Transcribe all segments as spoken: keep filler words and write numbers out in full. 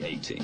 Fascinating.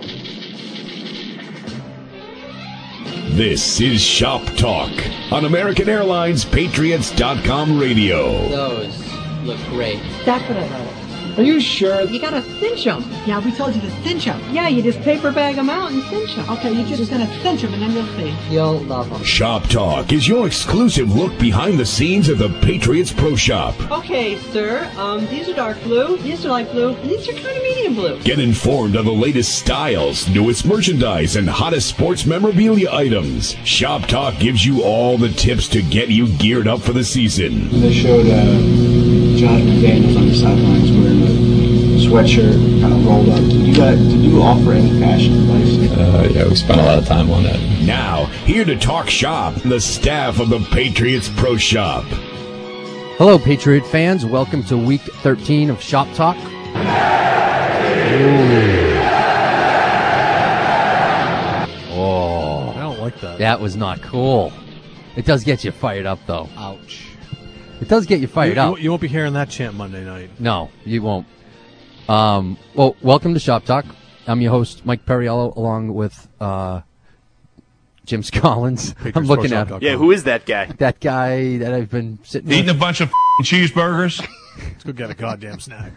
This is Shop Talk on American Airlines Patriots dot com radio. Those look great. Definitely. Are you sure? You gotta cinch them. Yeah, we told you to cinch them. Yeah, you just paper bag them out and cinch them. Okay, you're just gonna cinch them and then you'll see. You'll love them. Shop Talk is your exclusive look behind the scenes of the Patriots Pro Shop. Okay, sir. Um, these are dark blue. These are light blue. And these are kind of medium blue. Get informed of the latest styles, newest merchandise, and hottest sports memorabilia items. Shop Talk gives you all the tips to get you geared up for the season. They showed uh, Jonathan Daniels on the sidelines wearing a sweatshirt, kind of rolled up. Did you guys, did you offer any fashion advice? Uh, yeah, we spent a lot of time on that. Now, here to talk shop, the staff of the Patriots Pro Shop. Hello, Patriot fans. Welcome to Week thirteen of Shop Talk. Oh, I don't like that. That was not cool. It does get you fired up, though. Ouch. It does get you fired you, up. You, you won't be hearing that chant Monday night. No, you won't. Um, well, welcome to Shop Talk. I'm your host, Mike Perriello, along with uh, Jim Scollins. Patriots I'm looking at Pro Shop dot com. Yeah, who is that guy? that guy that I've been sitting Eating with. a bunch of f***ing cheeseburgers. Let's go get a goddamn snack.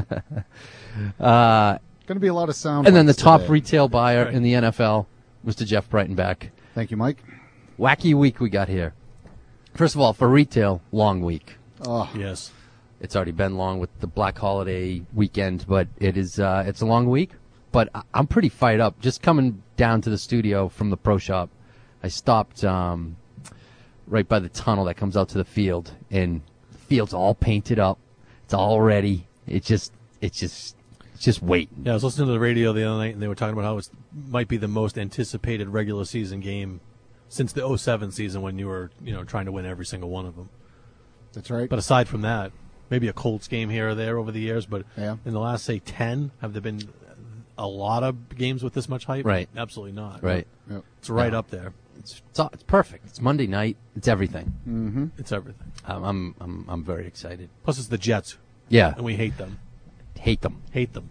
Uh, Going to be a lot of sound. and then the bites top today. retail buyer Right. in the N F L, Mister Jeff Breitenbach. Thank you, Mike. Wacky week we got here. First of all, for retail, long week. Oh, Yes. It's already been long with the Black Holiday weekend, but it is uh, it's a long week. But I- I'm pretty fired up. Just coming down to the studio from the Pro Shop, I stopped um, right by the tunnel that comes out to the field, and the field's all painted up. It's all ready. It just it's just it's just waiting. Yeah, I was listening to the radio the other night, and they were talking about how it might be the most anticipated regular season game since the oh seven season when you were, you know, trying to win every single one of them. that's right. But aside from that, maybe a Colts game here or there over the years, but Yeah. in the last, say, ten, have there been a lot of games with this much hype? Right. Absolutely not. Right. Yep. It's right No. up there. It's it's, all, it's perfect. It's Monday night. It's everything. Mm-hmm. It's everything. Um, I'm I'm I'm very excited. Plus, it's the Jets, Yeah, and we hate them. hate them. Hate them.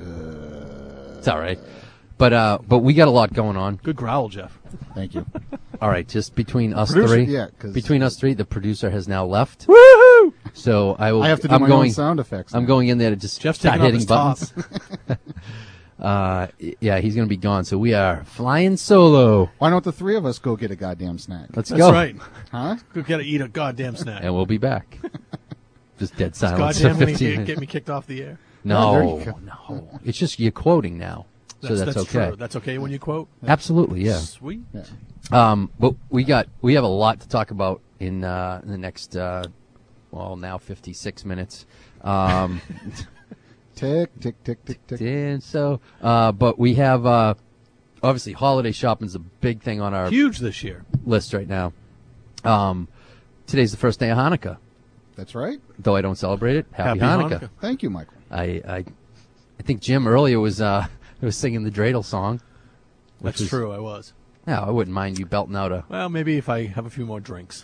It's all right. But uh, but we got a lot going on. Good growl, Jeff. Thank you. All right, just between us Producer- three. yeah, 'cause- between us three, the producer has now left. Woohoo! So I will. I have to do I'm my going, own sound effects. I'm now. going in there to just Jeff's start taking off hitting his top. buttons. uh, yeah, he's going to be gone. So we are flying solo. Why don't the three of us go get a goddamn snack? Let's That's go. right. Huh? Go get to eat a goddamn snack. And we'll be back. Just dead silence for Goddamn, when you fifteen get, minutes. get me kicked off the air. No, there you go. no. It's just you're quoting now, so that's, okay. True. That's okay when you quote. Absolutely, yeah. Sweet. Yeah. Um, but we got we have a lot to talk about in uh, in the next uh, well now fifty-six minutes. Um, Tick, tick, tick, tick, tick. and so, uh, but we have uh, obviously holiday shopping is a big thing on our Huge this year. list right now. Um, today's the first day of Hanukkah, That's right. though I don't celebrate it. Happy, Happy Hanukkah. Hanukkah. Thank you, Michael. I, I I think Jim earlier was uh, was singing the dreidel song. which That's was- true. I was. Yeah, I wouldn't mind you belting out a. Well, maybe if I have a few more drinks.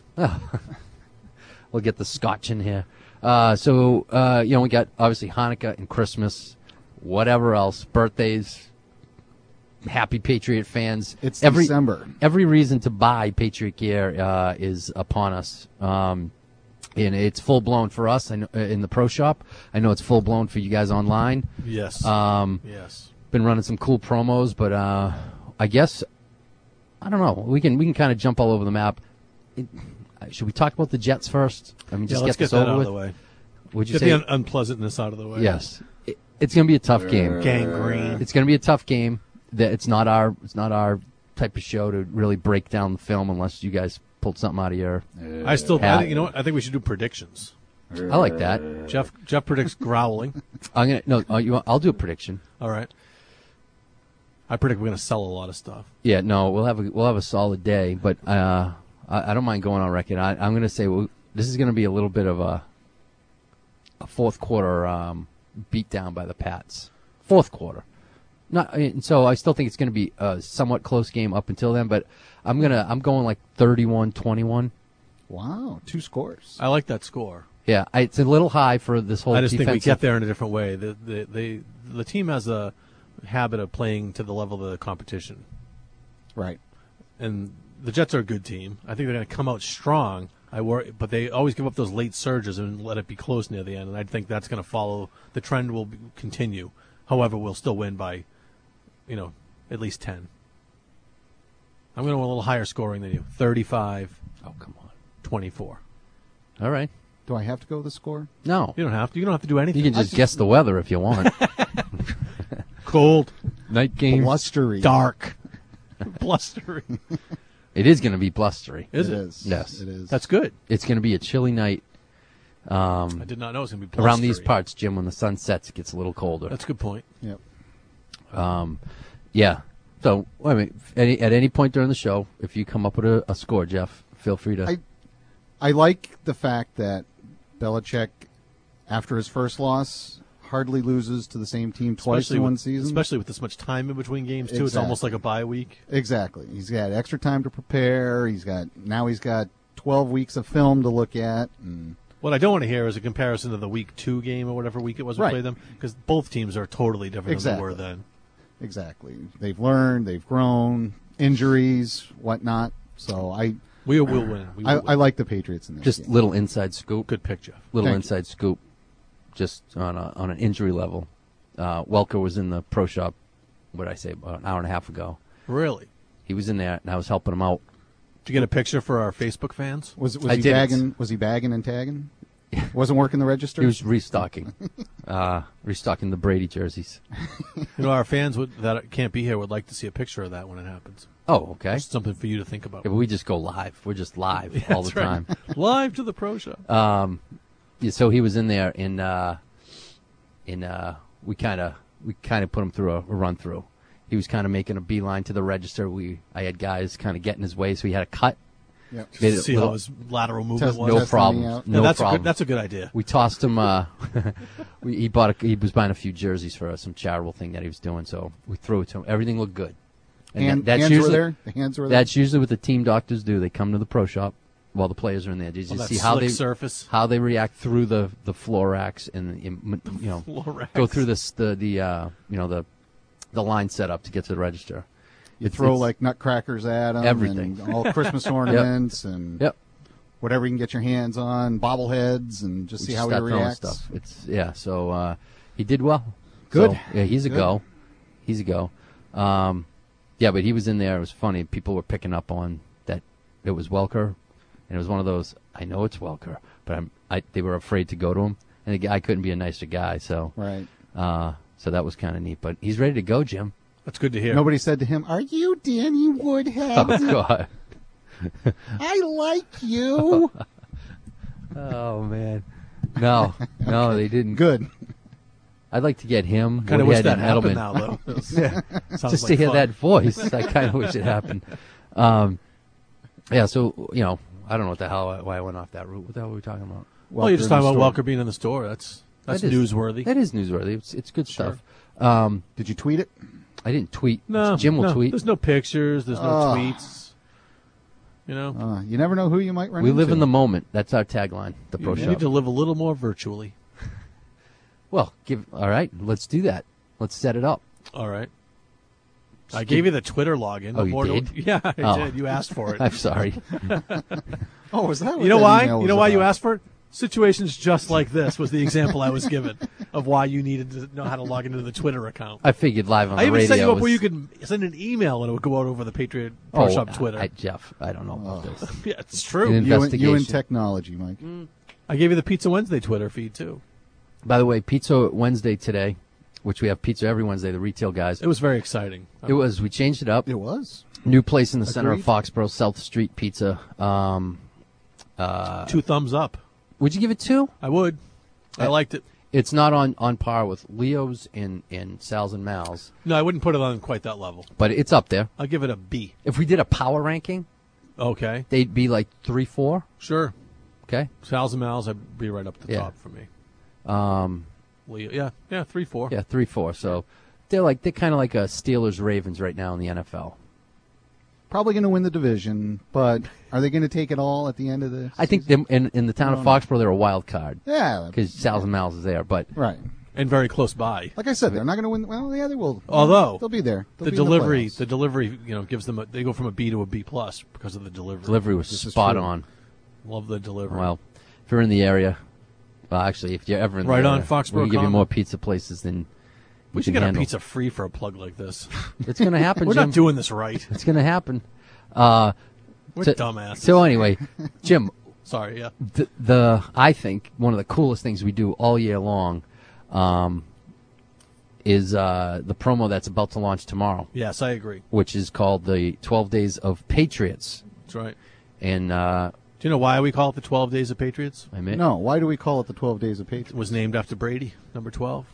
We'll get the scotch in here. Uh, so, uh, you know, we got obviously Hanukkah and Christmas, whatever else, birthdays, happy Patriot fans. It's every, December. Every reason to buy Patriot gear uh, is upon us. Um, and it's full blown for us I know, uh, in the Pro Shop. I know it's full blown for you guys online. Yes. Um, yes. Been running some cool promos, but uh, I guess I don't know. We can we can kind of jump all over the map. It, should we talk about the Jets first? I mean, just yeah, let's get this get that over out with. of the way. Would you Get say the un- unpleasantness out of the way. yes? It, it's going to be a tough game. Gangrene. It's going to be a tough game. That it's not our it's not our type of show to really break down the film unless you guys pulled something out of your. I still, I hat. think, you know what? I think we should do predictions. I like that. Jeff, Jeff predicts growling. I'm gonna no. Uh, you, want- I'll do a prediction. All right. I predict we're going to sell a lot of stuff. Yeah, no, we'll have a we'll have a solid day, but uh, I, I don't mind going on record. I, I'm going to say well, this is going to be a little bit of a a fourth quarter um, beat down by the Pats. Fourth quarter, not I mean, so. I still think it's going to be a somewhat close game up until then, but I'm gonna I'm going like thirty-one twenty-one. Wow, two scores. I like that score. Yeah, I, it's a little high for this whole. I just think we defensive- get there in a different way. The the the, the team has a habit of playing to the level of the competition. Right. And the Jets are a good team. I think they're going to come out strong. I worry, but they always give up those late surges and let it be close near the end. And I think that's going to follow. The trend will be, continue. However, we'll still win by, you know, at least ten. I'm going to win a little higher scoring than you. thirty-five. Oh, come on. twenty-four. All right. Do I have to go with the score? No. You don't have to. You don't have to do anything. You can just guess the weather if you want. Cold. Night game. Blustery. Dark. Blustery. It is going to be blustery. Is it? it? It is. Yes. It is. That's good. It's going to be a chilly night. Um, I did not know it was going to be blustery. around these parts, Jim, when the sun sets, it gets a little colder. That's a good point. Yep. Um, yeah. So, I mean, any, at any point during the show, if you come up with a, a score, Jeff, feel free to. I, I like the fact that Belichick, after his first loss, hardly loses to the same team twice Especially in one with, season. Especially with this much time in between games, too. It's Exactly. almost like a bye week. Exactly. He's got extra time to prepare. He's got now he's got twelve weeks of film to look at. And What I don't want to hear is a comparison to the week two game or whatever week it was we Right. played them, because both teams are totally different Exactly. than they were then. exactly. They've learned. They've grown. Injuries, whatnot. So I We will win. We will I, win. I like the Patriots in this just game. little inside scoop. Good pick, Jeff. Little Thank inside scoop. Just on a, on an injury level. Uh, Welker was in the pro shop, what did I say, about an hour and a half ago. Really? He was in there, and I was helping him out. Did you get a picture for our Facebook fans? Was was I he didn't. bagging? Was he bagging and tagging? Wasn't working the register. He was restocking. uh, restocking the Brady jerseys. You know, our fans would, that can't be here would like to see a picture of that when it happens. Oh, okay. Just something for you to think about. Yeah, but we just go live. We're just live Yeah, all the that's right. time. Live to the pro shop. Um, yeah, so he was in there, and uh, in uh, we kind of we kind of put him through a, a run through. He was kind of making a beeline to the register. We I had guys kind of get in his way, so he had a cut. Yep. Made To it see little- how his lateral movement Test- was. no Testing me problem. out. No Yeah, that's a problem. good. That's a good idea. We tossed him. Uh, we, he bought. A, he was buying a few jerseys for some charitable thing that he was doing. So we threw it to him. Everything looked good. And Hand, that- that's hands usually were there. The hands were there. that's usually what the team doctors do. They come to the pro shop while the players are in there. Did you On that see how slick they surface. how they react through the the floor racks and you know Floor racks. go through this the the uh, you know the the line setup to get to the register. you It's- throw it's- like nutcrackers at them. Everything. And all Christmas ornaments and Yep. whatever you can get your hands on, bobbleheads, and just We see just how he start throwing reacts. stuff. It's yeah. So uh, he did well. Good. So, yeah, he's a Good. go. He's a go. Um, yeah, but he was in there. It was funny. People were picking up on that it was Welker, and it was one of those. I know it's Welker, but I'm. I, they were afraid to go to him, and the guy couldn't be a nicer guy. So Right. uh, so that was kind of neat. But he's ready to go, Jim. That's good to hear. Nobody said to him, "Are you Danny Woodhead? Oh God. I like you." Oh man. No, no, they didn't. Good. I'd like to get him. Kind of wish Woodhead that and happened Edelman. now, though. Yeah. Sounds Just like to hear fun. that voice, I kind of wish it happened. Um, yeah, so you know, I don't know what the hell why I went off that route. What the hell were we talking about? Well, you're just Welker in talking the about store. Welker being in the store. That's that's That is- newsworthy. That is newsworthy. It's it's good Sure. stuff. Um, Did you tweet it? I didn't tweet. No, Jim will no, tweet. There's no pictures. There's no Oh. tweets. You know, Uh, you never know who you might run We into. live in the moment. That's our tagline. The you Pro need Shop. to live a little more virtually. Well, give. All right, let's do that. Let's set it up. All right. I gave you the Twitter login. Oh, you What more do- did? Yeah, I Oh. did. You asked for it. I'm sorry. Oh, was that? What You know that why? email You was know why you about? asked for it? Situations just like this was the example I was given of why you needed to know how to log into the Twitter account. I figured live on I the even radio. set you up was, where you could send an email and it would go out over the Patriot Pro oh, Shop Twitter. I, Jeff, I don't know about this. yeah, it's true. An You and, you and investigation. technology, Mike. I gave you the Pizza Wednesday Twitter feed too. By the way, Pizza Wednesday today, which we have pizza every Wednesday. The retail guys. It was very exciting. It was. We changed it up. It was. New place in the center of Agreed. Foxborough, South Street Pizza. Um, uh, Two thumbs up. would you give it two? I would. I Uh, liked it. It's not on, on par with Leo's and, and Sal's and Mal's, No, I wouldn't put it on quite that level. but it's up there. I'll give it a B. If we did a power ranking, Okay. they'd be like three, four. Sure. Okay. Sal's and Mal's, I'd be right up the Yeah. top for me. Um, Leo, yeah, yeah, three, four. yeah, three, four. So they're like they're kind of like a Steelers Ravens right now in the N F L. Probably going to win the division, but are they going to take it all at the end of the? I think them in in the town of No, no. Foxborough they're a wild card Yeah. because Sal's and Mal's is there, but Right. and very close by. Like I said, they're not going to win. Well, yeah, they will. Although they'll be there. They'll the be in delivery, the, the delivery, you know, gives them. A, they go from a B to a B plus because of the delivery. Delivery was This is spot true. on. Love the delivery. Well, if you're in the area, well, actually, if you're ever in Right the on area, Foxborough we can give you Common. more pizza places than we you should can get our handle. pizza free for a plug like this. It's going to happen. We're Jim. not doing this right. It's going to happen. Uh, We're so, dumbasses. So anyway, Jim, Sorry, yeah. the, the I think one of the coolest things we do all year long um, is uh, the promo that's about to launch tomorrow, Yes, I agree. which is called the twelve Days of Patriots. That's right. And uh, Do you know why we call it the twelve Days of Patriots? I mean, No, why do we call it the twelve Days of Patriots? It was named after Brady, number twelve.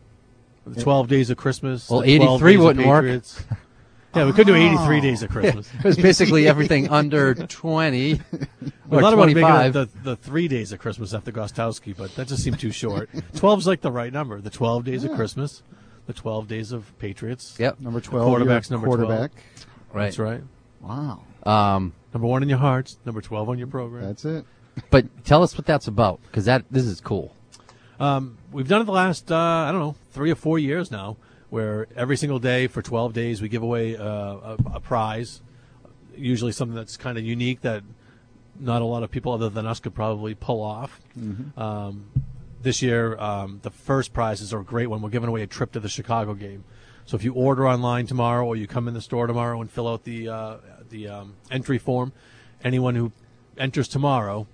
The twelve Days of Christmas. Well, the twelve eighty-three Days of wouldn't work. Patriots. Yeah, we could do eighty-three Days of Christmas. it was basically everything under twenty We or thought about making it twenty-five. the, the three days of Christmas after Gostowski, but that just seemed too short. twelve's like the right number. The twelve days of Yeah. Christmas, the twelve days of Patriots. Yep, Number twelve. Quarterback's your number quarterback. right. That's right. Wow, Um, Number one in your hearts, number twelve on your program. that's it. but tell us what that's about, because that this is cool. Um, we've done it the last, uh, I don't know, three or four years now, where every single day for twelve days we give away uh, a, a prize, usually something that's kind of unique that not a lot of people other than us could probably pull off. Mm-hmm. Um, this year, um, the first prizes are a great one. We're giving away a trip to the Chicago game. So if you order online tomorrow or you come in the store tomorrow and fill out the uh, the um, entry form, anyone who enters tomorrow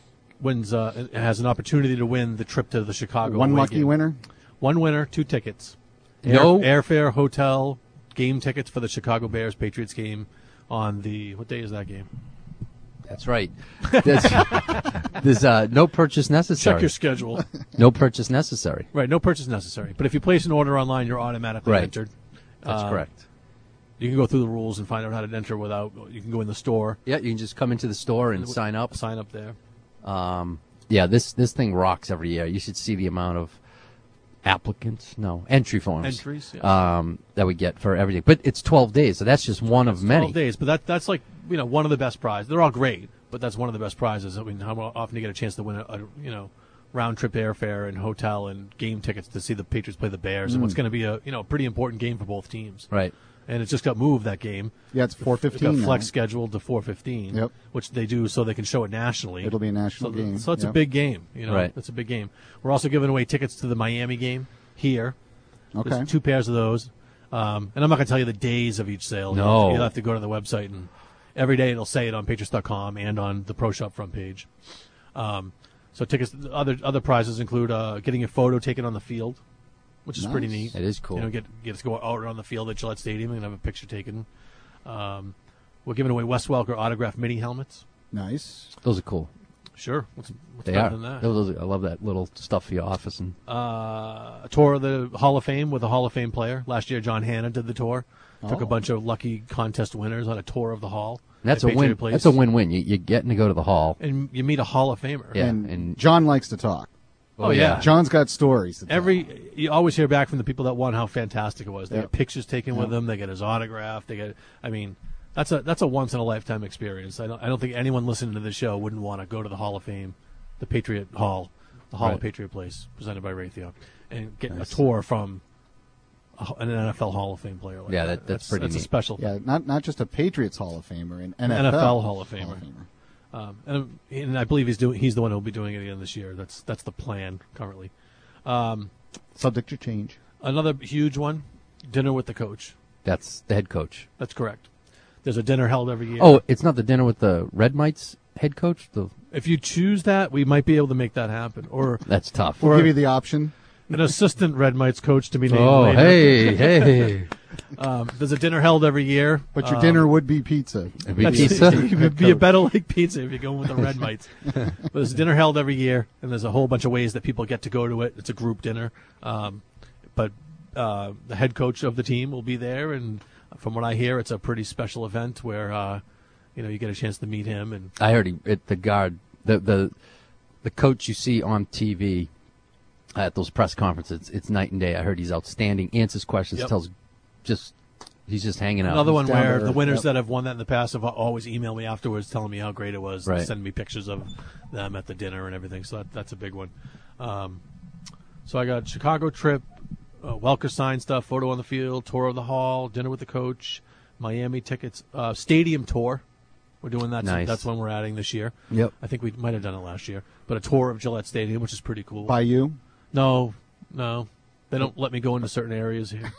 wins uh, has an opportunity to win the trip to the Chicago. One away lucky game. winner. One winner, two tickets. Air, No- airfare, hotel, game tickets for the Chicago Bears Patriots game on the what day is that game? That's right. There's, there's uh, no purchase necessary. Check your schedule. No purchase necessary. Right, no purchase necessary. But if you place an order online, you're automatically Right. entered. That's Uh, correct. You can go through the rules and find out how to enter without. You can go in the store, Yeah, you can just come into the store and sign up. sign up there. Um, yeah, this this thing rocks every year. You should see the amount of applicants, no, entry forms, Entries, yes. um, that we get for everything. But it's twelve days, so that's just one of many. twelve days, but that that's like you know one of the best prizes. They're all great, but that's one of the best prizes. I mean, how often do you get a chance to win a, a you know round trip airfare and hotel and game tickets to see the Patriots play the Bears, and what's going to be a you know pretty important game for both teams. Right. And it just got moved, that game. Yeah, it's four It fifteen. got now. flex scheduled to four fifteen, Yep. which they do so they can show it nationally. It'll be a national so, game. So it's a Yep. big game. You know, Right. It's a big game. We're also giving away tickets to the Miami game here. Okay. There's two pairs of those. Um, and I'm not going to tell you the days of each sale. No. You'll have to go to the website, and every day it'll say it on Patriots dot com and on the Pro Shop front page. Um, so tickets, other other prizes include uh, getting your photo taken on the field, which is pretty Nice. neat. It is cool. You know, get get to go out on the field at Gillette Stadium and have a picture taken. Um, we're giving away Wes Welker autographed mini helmets. Nice. Those are cool. Sure. What's, what's They better are. than that? Those are- I love that little stuff for your office. And Uh, a tour of the Hall of Fame with a Hall of Fame player. Last year, John Hanna did the tour. Took Oh. a bunch of lucky contest winners on a tour of the Hall. that's at a win. Patriot Place. That's a win-win. You, you're getting to go to the hall. And you meet a Hall of Famer. Yeah, and, and- John likes to talk. Oh, yeah. John's got stories. To tell. Every you always hear back from the people that won how fantastic it was. They Yep. get pictures taken with Yep. them. They get his autograph. They get. I mean, that's a that's a once in a lifetime experience. I don't I don't think anyone listening to this show wouldn't want to go to the Hall of Fame, the Patriot Hall, the Hall Right. of Patriot Place, presented by Raytheon, and get Nice. a tour from a, an N F L Hall of Fame player. Like Yeah, that. that- that's pretty That's a neat. special Yeah, not not just a Patriots Hall of Famer, an N F L, N F L Hall of Famer. Um, and, and I believe he's doing. He's the one who'll be doing it again this year. That's that's the plan currently. Um, Subject to change. another huge one: dinner with the coach. that's the head coach. That's correct. There's a dinner held every year. Oh, it's not the dinner with the Red Mites head coach? The, if you choose that, we might be able to make that happen. Or that's tough. We'll Or- give you the option. an assistant Red Mites coach to be named Oh, later. hey, hey. Um, there's a dinner held every year. But your Um, dinner would be pizza. It'd be That's- pizza. It would be a better like pizza if you're going with the Red Mites. But there's a dinner held every year, and there's a whole bunch of ways that people get to go to it. It's a group dinner. Um, but uh, the head coach of the team will be there, and from what I hear, it's a pretty special event where uh, you know you get a chance to meet him. And I heard he, it, the guard, the, the the coach you see on T V at those press conferences, it's night and day. I heard he's outstanding, answers questions, Yep. tells just he's just hanging out. another one down where to the earth, winners yep. that have won that in the past have always emailed me afterwards telling me how great it was, and Right. sending me pictures of them at the dinner and everything. So that, that's a big one. Um, So I got Chicago trip, uh, Welker sign stuff, photo on the field, tour of the hall, dinner with the coach, Miami tickets, uh, stadium tour. We're doing that. Nice. That's one we're adding this year. Yep. I think we might have done it last year. But a tour of Gillette Stadium, which is pretty cool. By you? No, no. They don't let me go into certain areas here.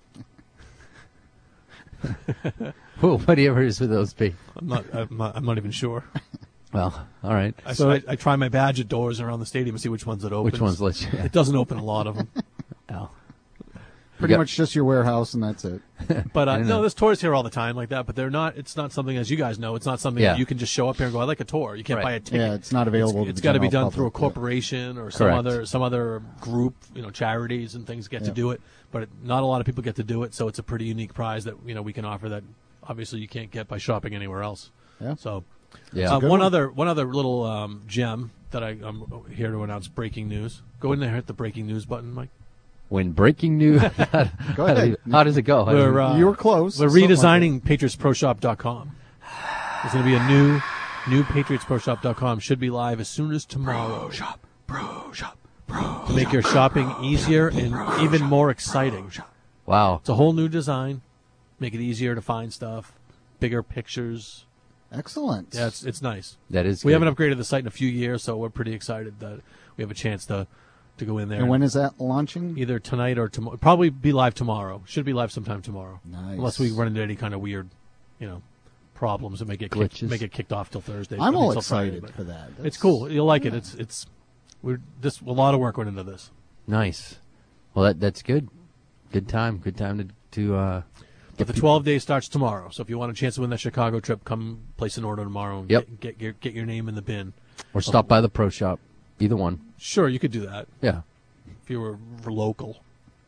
Well, what areas would those be? I'm not, I'm not, I'm not even sure. Well, all right. I, so I, I try my badge at doors around the stadium and see which ones it opens. Which ones let you? It doesn't open a lot of them. Oh. Pretty got- much just your warehouse, and that's it. But uh, I know. no, there's tours here all the time like that. But they're not. It's not something, as you guys know, it's not something Yeah. that you can just show up here and go, I like a tour. You can't Right. buy a ticket. Yeah, it's not available to It's the got to be general done through a public, yeah. corporation or some Correct. other some other group, you know, charities and things get to Yeah. do it. But it, not a lot of people get to do it, so it's a pretty unique prize that you know we can offer that obviously you can't get by shopping anywhere else. Yeah. So, Yeah. uh, good one one. other one other little um, gem that I, I'm here to announce breaking news. Go in there, hit the breaking news button, Mike. When breaking news, Go how, ahead. do- how does it go? How does We're, it- uh, You were close. We're Something like redesigning Patriots Pro Shop dot com. There's going to be a new new Patriots Pro Shop dot com. Should be live as soon as tomorrow. Pro Shop, Pro Shop, Pro To make your shopping easier and even more exciting. wow. It's a whole new design. Make it easier to find stuff. Bigger pictures. that. Excellent. Yeah, it's it's nice. That is We good. haven't upgraded the site in a few years, so we're pretty excited that we have a chance to, to go in there. And when is that launching? Either tonight or tomorrow. Probably be live tomorrow. Should be live sometime tomorrow. Nice. Unless we run into any kind of weird, you know, problems that make it kick, Glitches. make it kicked off till Thursday. I'm I mean, all till Friday, excited but for that. It's That's- cool. You'll like it. yeah. It's it's we're this a lot of work went into this. Nice. Well, that that's good. Good time. Good time to to. Uh, But the twelve days starts tomorrow. So if you want a chance to win that Chicago trip, come place an order tomorrow and Yep. get, get your get your name in the bin. or stop by the pro shop. Either one. Sure, you could do that Yeah. if you were local.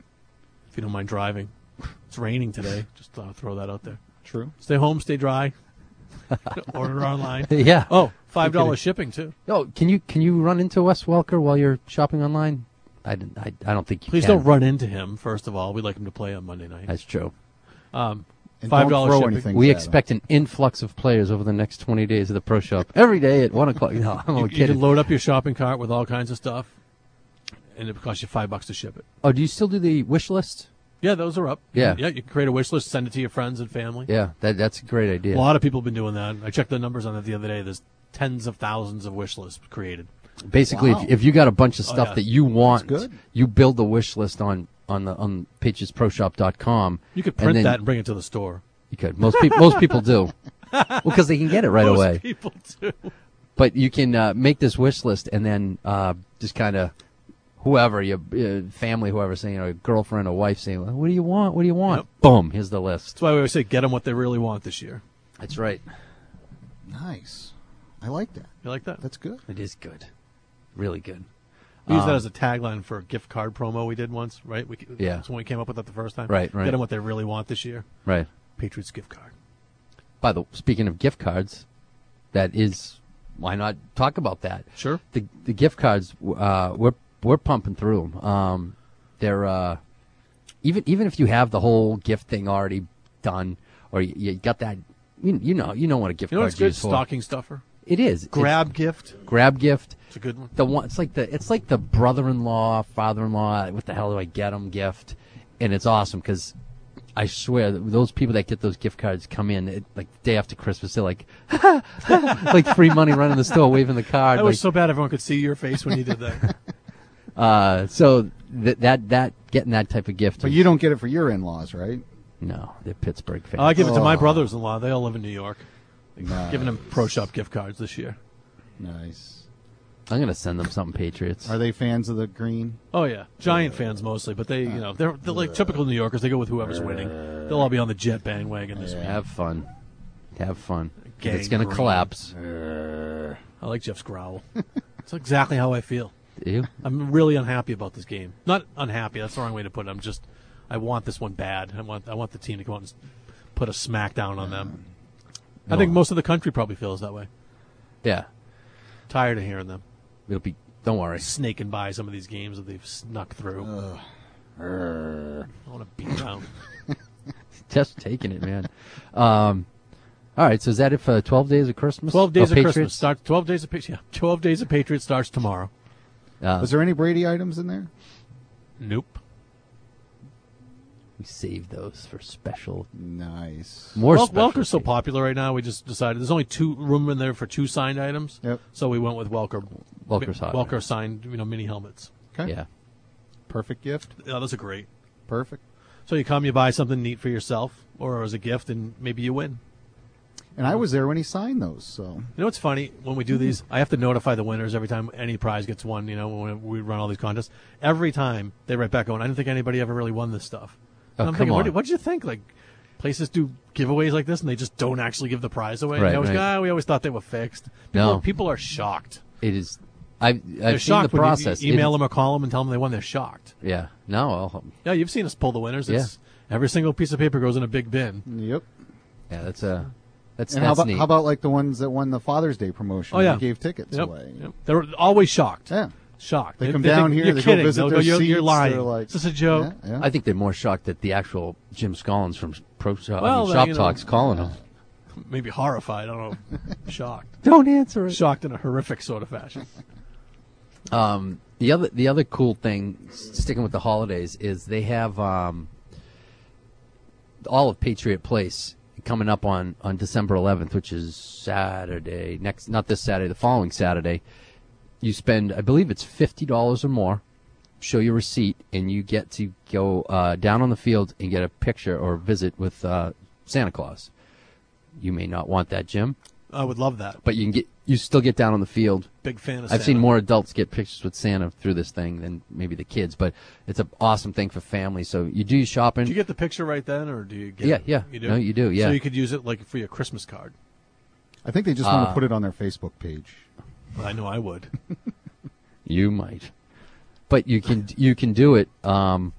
If you don't mind driving. It's raining today. Just uh, throw that out there. True. Stay home, stay dry. Order online. Yeah. Oh, five dollars shipping too. Oh, can you can you run into Wes Welker while you're shopping online? I, didn't- I, I don't think you Please can. don't run into him. First of all, we'd like him to play on Monday night. That's true. Um, And five don't dollars throw shipping. anything We at expect an influx of players over the next twenty days of the pro shop. Every day at one o'clock. No, I'm You, only you can kidding. load up your shopping cart with all kinds of stuff, and it costs you five bucks to ship it. Oh, do you still do the wish list? Yeah, those are up. Yeah. yeah. You can create a wish list, send it to your friends and family. Yeah, that that's a great idea. A lot of people have been doing that. I checked the numbers on it the other day. There's tens of thousands of wish lists created. Basically, Wow. if, if you got a bunch of Oh, stuff yeah. that you want, good. you build the wish list on on the on Patriots Pro Shop dot com. You could and print then- that and bring it to the store. You could. Most people most people do. Well, because they can get it right Most away. people do. But you can uh, make this wish list and then uh, just kind of whoever your uh, family, whoever saying, you know, a girlfriend or wife saying, well, "What do you want? What do you want?" Yep. Boom, here's the list. That's why we always say get them what they really want this year. That's right. Nice. I like that. You like that? That's good. It is good. Really good. We used that Um, as a tagline for a gift card promo we did once, right? We, Yeah. That's when we came up with that the first time. Right, right. Get them what they really want this year. Right. Patriots gift card. By the speaking of gift cards, that is why not talk about that? Sure. The the gift cards uh, we're we're pumping through them. Um, they're uh, even even if you have the whole gift thing already done, or you, you got that, you, you know you know what a gift You know card what's good? is for. Stocking stuffer. It is It's- Grab gift. grab gift. It's a good one. The one it's like the it's like the brother-in-law, father-in-law. What the hell do I get them gift? And it's awesome because I swear that those people that get those gift cards come in it, like the day after Christmas. They're like, like free money running the store, waving the card. That like, was so bad everyone could see your face when you did that. uh, so th- that that getting that type of gift. But is- you don't get it for your in-laws, right? no, they're Pittsburgh fans. I give it to my Oh. brothers-in-law. They all live in New York. Nice. Giving them Pro Shop gift cards this year. Nice. I'm gonna send them something, Patriots. Are they fans of the green? Oh yeah, Giant fans mostly, but they, you know, they're they're like typical New Yorkers. They go with whoever's winning. They'll all be on the Jet bandwagon this week. Have fun. Have fun. Gang It's gonna green. collapse. I like Jeff's growl. It's exactly how I feel. Do you? I'm really unhappy about this game. Not unhappy. That's the wrong way to put it. I'm just, I want this one bad. I want I want the team to come out and put a smackdown on them. I think most of the country probably feels that way. Yeah. Tired of hearing them It'll be. Don't worry. snaking by some of these games that they've snuck through. I want to beat down. Just taking it, man. Um, all right. So is that it for twelve days of Christmas? Twelve days Oh, of Patriots? Christmas start. Twelve days of Pa- yeah. Twelve days of Patriots starts tomorrow. Uh, Was there any Brady items in there? Nope. We saved those for special. Nice. More Wel- special. Welker's so popular right now. We just decided there's only two room in there for two signed items. Yep. So we went with Welker. Welker's hot. Welker signed, you know, mini helmets. Okay. Yeah. Perfect gift. Yeah, those are great. Perfect. So you come, you buy something neat for yourself or as a gift, and maybe you win. And I was there when he signed those, so. You know what's funny? When we do these, I have to notify the winners every time any prize gets won, you know, when we run all these contests. Every time they write back going, I didn't think anybody ever really won this stuff. Oh, And I'm come thinking, on. what did, what did you think? Like, places do giveaways like this and they just don't actually give the prize away? Right, and I was right. like, ah, we always thought they were fixed. People, No. are, people are shocked. It is. I've, They're I've seen the shocked when process. you email It- them or call them and tell them they won. They're shocked. Yeah. No. I'll, Yeah, you've seen us pull the winners. It's, Every single piece of paper goes in a big bin. Yep. yeah. That's a. That's And how that's about, neat. how about like the ones that won the Father's Day promotion? Oh, yeah. They gave tickets Yep. away. Yep. They're always shocked. Yeah. Shocked. They come down think here, You're they go kidding. visit They'll their go, you're, you're seats, lying. they're like- Is this a joke? Yeah, yeah. I think they're more shocked that the actual Jim Scollins from Pro Shop, Well, I mean, then, Shop you know, Talk's calling them. Maybe horrified. I don't know. Shocked. Don't answer it. Shocked in a horrific sort of fashion. Um, the other the other cool thing, s- sticking with the holidays, is they have um, all of Patriot Place coming up on, on December eleventh, which is Saturday. Next, not this Saturday, the following Saturday. You spend, I believe it's fifty dollars or more. Show your receipt, and you get to go uh, down on the field and get a picture or visit with uh, Santa Claus. You may not want that, Jim, I would love that. but you can get you still get down on the field. Big fan of I've Santa. seen more adults get pictures with Santa through this thing than maybe the kids, but it's an awesome thing for families. So you do your shopping. Do you get the picture right then, or do you get Yeah, it? yeah. You do? No, you do, yeah. So you could use it like for your Christmas card. I think they just want Uh, to put it on their Facebook page. I know I would. You might, but you can you can do it. Um,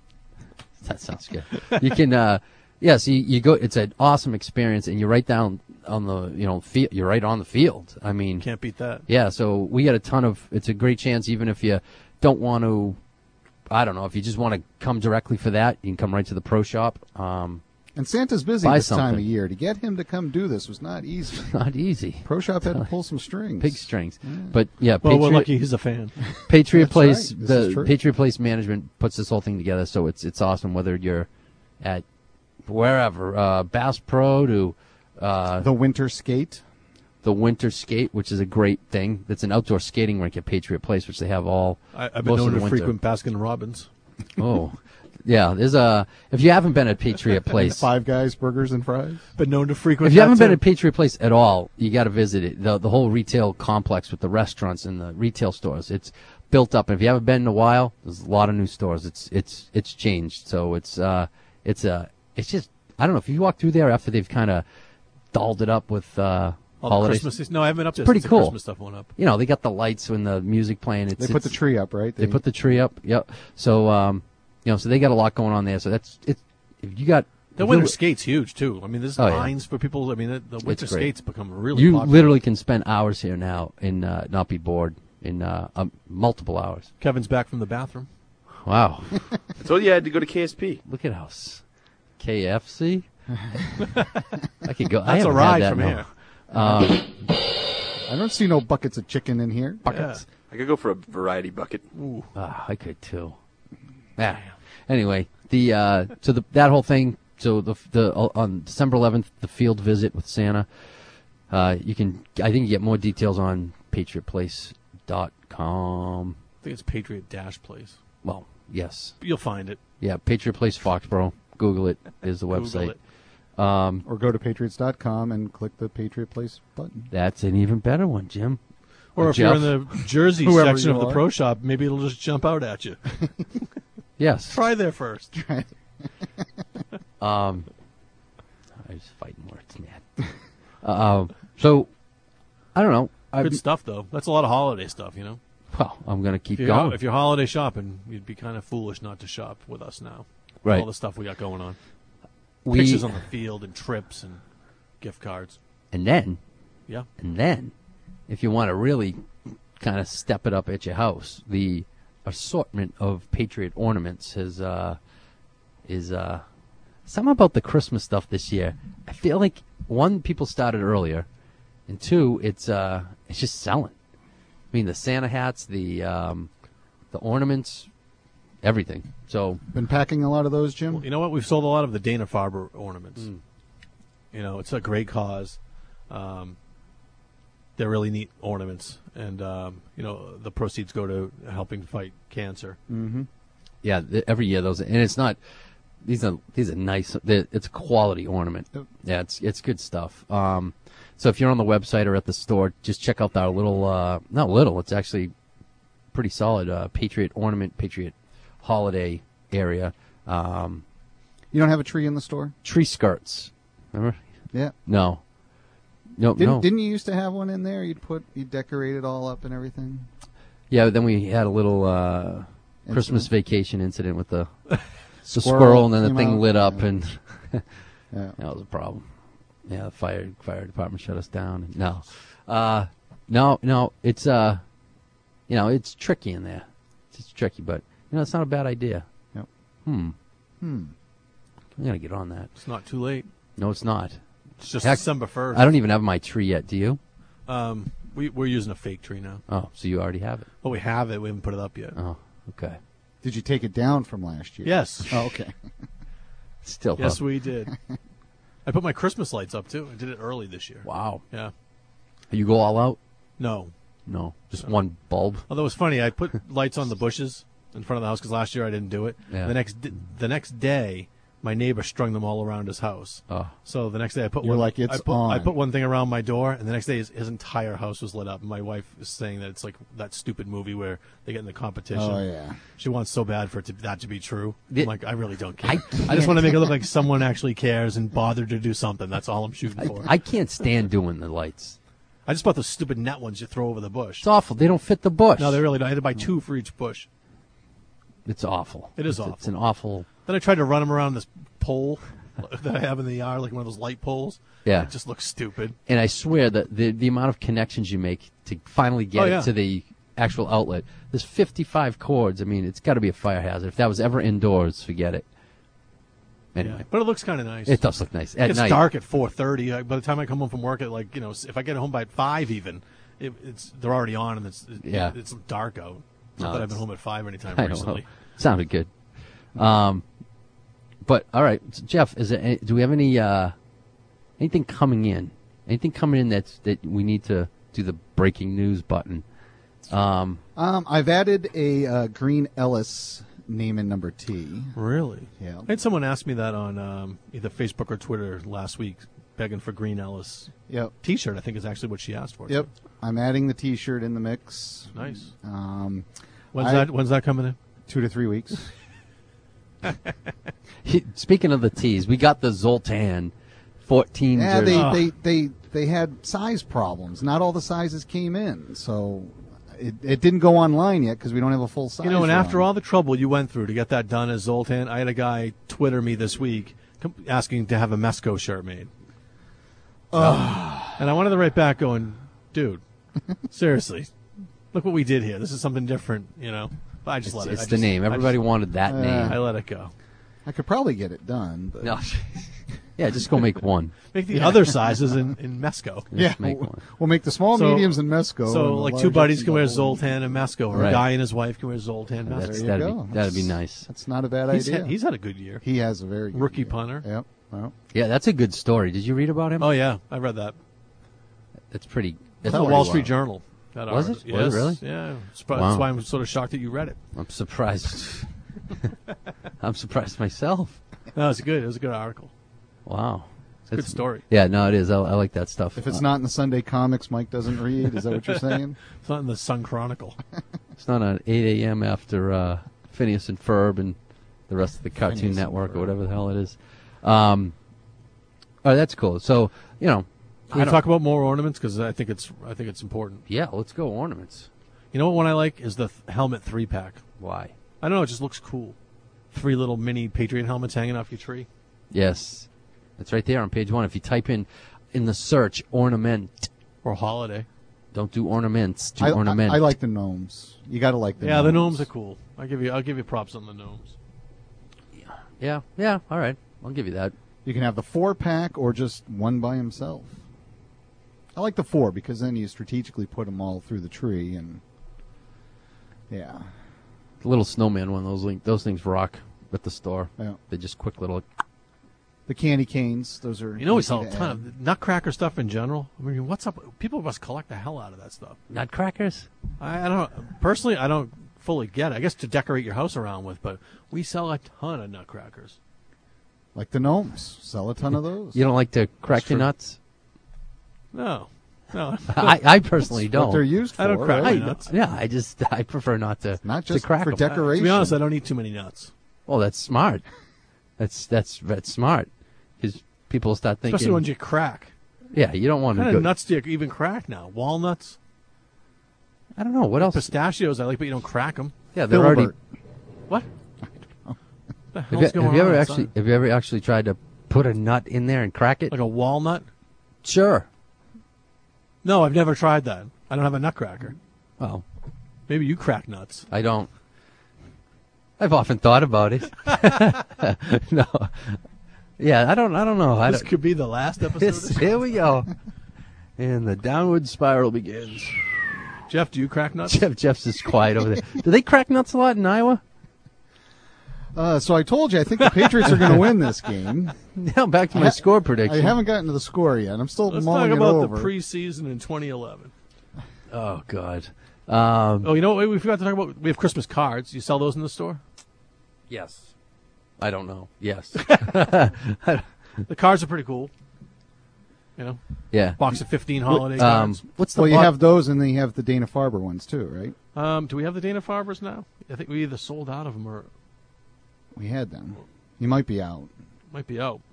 that sounds good. You can, uh, yeah. So you, you go. It's an awesome experience, and you're right down on the you know field. You're right on the field. I mean, Can't beat that. yeah. So we get a ton of. It's a great chance, even if you don't want to. I don't know if you just want to come directly for that. You can come right to the pro shop. Um, And Santa's busy Buy this time of something. year. To get him to come do this was not easy. not easy. Pro Shop had to pull some strings. Big strings, but yeah. Well, we're Patriot- lucky he's a fan. Patriot That's Place, right. This is the true. Patriot Place management puts this whole thing together, so it's it's awesome. Whether you're at wherever uh, Bass Pro to uh, The winter skate. the Winter Skate, which is a great thing. That's an outdoor skating rink at Patriot Place, which they have all. I, I've been most of known the to winter. frequent Baskin Robbins. Oh, yeah. There's a. If you haven't been at Patriot Place, Five Guys Burgers and Fries. Been known to frequent. if you haven't that been too. at Patriot Place at all, you got to visit it. The the whole retail complex with the restaurants and the retail stores. It's built up. And if you haven't been in a while, there's a lot of new stores. It's it's it's changed. So it's uh it's uh it's just I don't know if you walk through there after they've kind of dolled it up with uh All the holidays. Christmas. No, I haven't been up there. pretty since cool. The Christmas stuff went up. You know, they got the lights and the music playing. It's, They put the it's- tree up, right? They put the tree up. Yep. So um you know so they got a lot going on there. So that's it's if you got The if winter you- skate's huge too. I mean, there's Oh, yeah. lines for people. I mean, the, the winter great. skates become really. You popular. literally can spend hours here now and uh, not be bored in uh, um, multiple hours. Kevin's back from the bathroom. Wow. I told you I had to go to K S P. Look at us. K F C? I could go. I That's a haven't ride had that from in a- here. Um, I don't see no buckets of chicken in here. buckets. I could go for a variety bucket. Ooh. Ah, I could too. Yeah. Anyway, the uh, so the that whole thing. So the the uh, on December eleventh, the field visit with Santa. Uh, you can. I think you get more details on patriot place dot com. I think it's Patriot Dash Place. Well, yes. You'll find it. Yeah, Patriot Place Foxborough. Google it. Is the Google website. it. Um, Or go to patriots dot com and click the Patriot Place button. that's an even better one, Jim. Or if Jeff. you're in the Jersey Whoever section you of the are. pro shop, maybe it'll just jump out at you. Yes. Try there first. Um, I was fighting words, man. um, so I don't know. I Good stuff though. That's a lot of holiday stuff, you know. well, I'm gonna keep If you're, going. if you're holiday shopping, you'd be kind of foolish not to shop with us now. Right. All the stuff we got going on. We- Pictures on the field and trips and gift cards. and then, Yeah. and then, if you want to really kind of step it up at your house, the assortment of Patriot ornaments has uh, is uh, something about the Christmas stuff this year. I feel like one, people started earlier, and two, it's uh, it's just selling. I mean, the Santa hats, the um, the ornaments. everything. So Been packing a lot of those, Jim? You know what? We've sold a lot of the Dana-Farber ornaments. Mm. You know, it's a great cause. Um, they're really neat ornaments, and um, you know, the proceeds go to helping fight cancer. Mm-hmm. Yeah, th- every year those, and it's not. These are these are nice. It's a quality ornament. Yep. Yeah, it's it's good stuff. Um, so if you're on the website or at the store, just check out our little, uh, not little. It's actually pretty solid. Uh, Patriot ornament, Patriot holiday area. Um, you don't have a tree in the store? Tree skirts. Remember? Yeah. No. No. Didn't, no. didn't you used to have one in there? You'd put, you decorate it all up and everything. Yeah. Then we had a little uh, Christmas vacation incident with the. The squirrel, squirrel, and then the thing out. lit up, yeah. and yeah. that was a problem. Yeah, the fire fire department shut us down. No, uh, no, no. It's uh, you know, it's tricky in there. It's, it's tricky, but you know, it's not a bad idea. Yep. Hmm. Hmm. We gotta get on that. It's not too late. No, it's not. It's just Heck, December first. I don't even have my tree yet. Do you? Um, we we're using a fake tree now. Oh, so you already have it? Well, we have it. We haven't put it up yet. Oh, okay. Did you take it down from last year? Yes. Oh, okay. Still. Yes, up. we did. I put my Christmas lights up too. I did it early this year. Wow. Yeah. You go all out? No. No. Just No. one bulb. Although it's funny, I put lights on the bushes in front of the house because last year I didn't do it. Yeah. The next di- the next day, my neighbor strung them all around his house. Oh. So the next day I put You're one. like, it's I put, on. I put one thing around my door, and the next day his, his entire house was lit up. And my wife is saying that it's like that stupid movie where they get in the competition. Oh, yeah. She wants so bad for it to, that to be true. The- I'm like, I really don't care. I I, can't- just want to make it look like someone actually cares and bothered to do something. That's all I'm shooting I, for. I can't stand doing the lights. I just bought those stupid net ones you throw over the bush. It's awful. They don't fit the bush. No, they really don't. I had to buy two for each bush. It's awful. It is it's, awful. It's an awful. Then I tried to run them around this pole that I have in the yard, like one of those light poles. Yeah. It just looks stupid. And I swear that the the amount of connections you make to finally get Oh, yeah. it to the actual outlet. There's fifty-five cords. I mean, it's got to be a fire hazard. If that was ever indoors, forget it. Anyway, Yeah. But it looks kind of nice. it does look nice at It's night. dark at four thirty. By the time I come home from work at like you know, if I get home by five even, it, it's they're already on and it's it, Yeah. it's dark out. Not No, that I've been it's- home at five anytime I know. recently. Sounded good. Um, but all right, so Jeff, is there any, do we have any uh, anything coming in? Anything coming in that's that we need to do the breaking news button? Um, Um, I've added a uh, Green Ellis name in number T. Really? Yeah. I had someone ask me that on um, either Facebook or Twitter last week, begging for Green Ellis Yep. T-shirt. I think is actually what she asked for. Yep. I'm adding the T-shirt in the mix. Nice. Um, When's I- that? When's that coming in? Two to three weeks. he, speaking of the tees, we got the Zoltan fourteen. Yeah, jersey. they, Oh. they, they, they had size problems. Not all the sizes came in, so it, it didn't go online yet because we don't have a full size. You know, and after run. all the trouble you went through to get that done as Zoltan, I had a guy Twitter me this week com- asking to have a Mesco shirt made. And I wanted to write back going, dude, seriously, look what we did here. This is something different, you know. But I just It's, let it. it's I the just- name. I Everybody just- wanted that Uh, name. I let it go. I could probably get it done. But No. Yeah, just go make one. Make the other sizes in, in Mesco. yeah, Just make we'll, one. we'll make the small, So- mediums, and Mesco. So, and the like, large two buddies X can wear and double. Zoltan and Mesco, or Right. a guy and his wife can wear Zoltan and That's- There Mesco. you that'd go. be- that'd be That's- nice. That's not a bad He's idea. had, he's had a good year. he has a very good Rookie year. punter. Yep. Well, Yeah, that's a good story. Did you read about him? Oh, yeah. I read that. It's pretty. It's It's the pretty Wall Street wild. Journal. That Was article. it? Was it Yes. really? Yeah. Sp- Wow. That's why I'm sort of shocked that you read it. I'm surprised. I'm surprised myself. No, it's good. It was a good article. Wow. It's a good story. Yeah, no, it is. I, I like that stuff. if it's Uh, not in the Sunday comics, Mike doesn't read. Is that what you're saying? It's not in the Sun Chronicle. it's not on eight a.m. after uh, Phineas and Ferb and the rest of the Cartoon Phineas and Network or Ferb. whatever the hell it is. Um, all right, that's cool. So, you know, Can we talk about more ornaments? Because I think it's I think it's important. yeah, let's go ornaments. You know what one I like is the th- helmet three pack. Why? I don't know. It just looks cool. Three little mini Patriot helmets hanging off your tree. Yes, it's right there on page one. If you type in in the search ornament, Or holiday. don't do ornaments, do I, ornament. I, I like the gnomes. You got to like the yeah, gnomes. the gnomes are cool. I'll give you I'll give you props on the gnomes. Yeah, yeah. All right, I'll give you that. You can have the four pack or just one by himself. I like the four because then you strategically put them all through the tree and yeah. The little snowman one, those link, those things rock at the store. Yeah. They're just quick little. The candy canes, those are. You know, we easy sell a to ton add. of Nutcracker stuff in general. I mean, what's up? People must collect the hell out of that stuff. Nutcrackers? I, I don't personally. I don't fully get it. I guess to decorate your house around with, but we sell a ton of Nutcrackers. Like the gnomes, sell a ton of those. You don't like to crack That's your true. nuts? No, no. I, I personally That's don't. what they're used for. I don't crack right? my nuts. Yeah, I just I prefer not to. Not to just crack for 'em. decoration. To be honest, I don't eat too many nuts. Well, that's smart. That's that's that's smart because people start thinking. Especially when you crack. Yeah, you don't want What to kind go. of nuts do you even crack now? Walnuts? I don't know what else. Pistachios I like, but you don't crack them. Yeah, they're already. Filbert. What? What the Have you, hell's going have you on ever outside? actually have you ever actually tried to put a nut in there and crack it? Like a walnut? Sure. No, I've never tried that. I don't have a nutcracker. Well, Maybe you crack nuts. I don't. I've often thought about it. No. Yeah, I don't. I don't know. I This don't, could be the last episode. This- of this. here we go, and the downward spiral begins. Jeff, do you crack nuts? Jeff, Jeff's just quiet over there. Do they crack nuts a lot in Iowa? Uh, so I told you, I think the Patriots are going to win this game. Now back to my I ha- score prediction. I haven't gotten to the score yet. I'm still Let's mulling talk it about over. the preseason in twenty eleven. Oh God. Um, Oh, you know what? We forgot to talk about. We have Christmas cards. You sell those in the store? yes. I don't know. Yes. The cards are pretty cool. You know, Yeah. box of fifteen holiday Um, cards. what's the well, you bo- have those, and then you have the Dana Farber ones too, right? Um, do we have the Dana Farbers now? I think we either sold out of them or We had them. You might be out. might be out.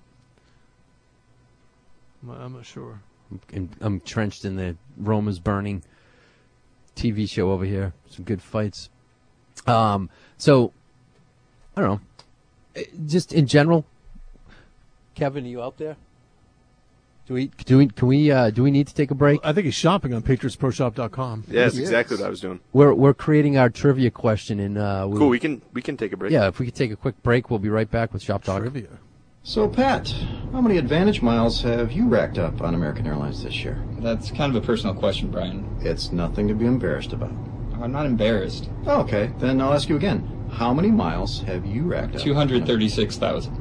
I'm, I'm not sure. I'm, I'm trenched in the Rome is Burning T V show over here. Some good fights. Um, so I don't know. Uh, Just in general, Kevin, are you out there? Do we do we can we uh, do we need to take a break? I think he's shopping on Patriots Pro Shop dot com. Yeah, that's Yes. exactly what I was doing. We're we're creating our trivia question, and uh, we, Cool. We can we can take a break. yeah. If we could take a quick break, we'll be right back with Shop Talk. Trivia. So, Pat, how many Advantage miles have you racked up on American Airlines this year? That's kind of a personal question, Brian. It's nothing to be embarrassed about. I'm not embarrassed. Oh, okay, then I'll ask you again. How many miles have you racked up? two hundred thirty-six thousand.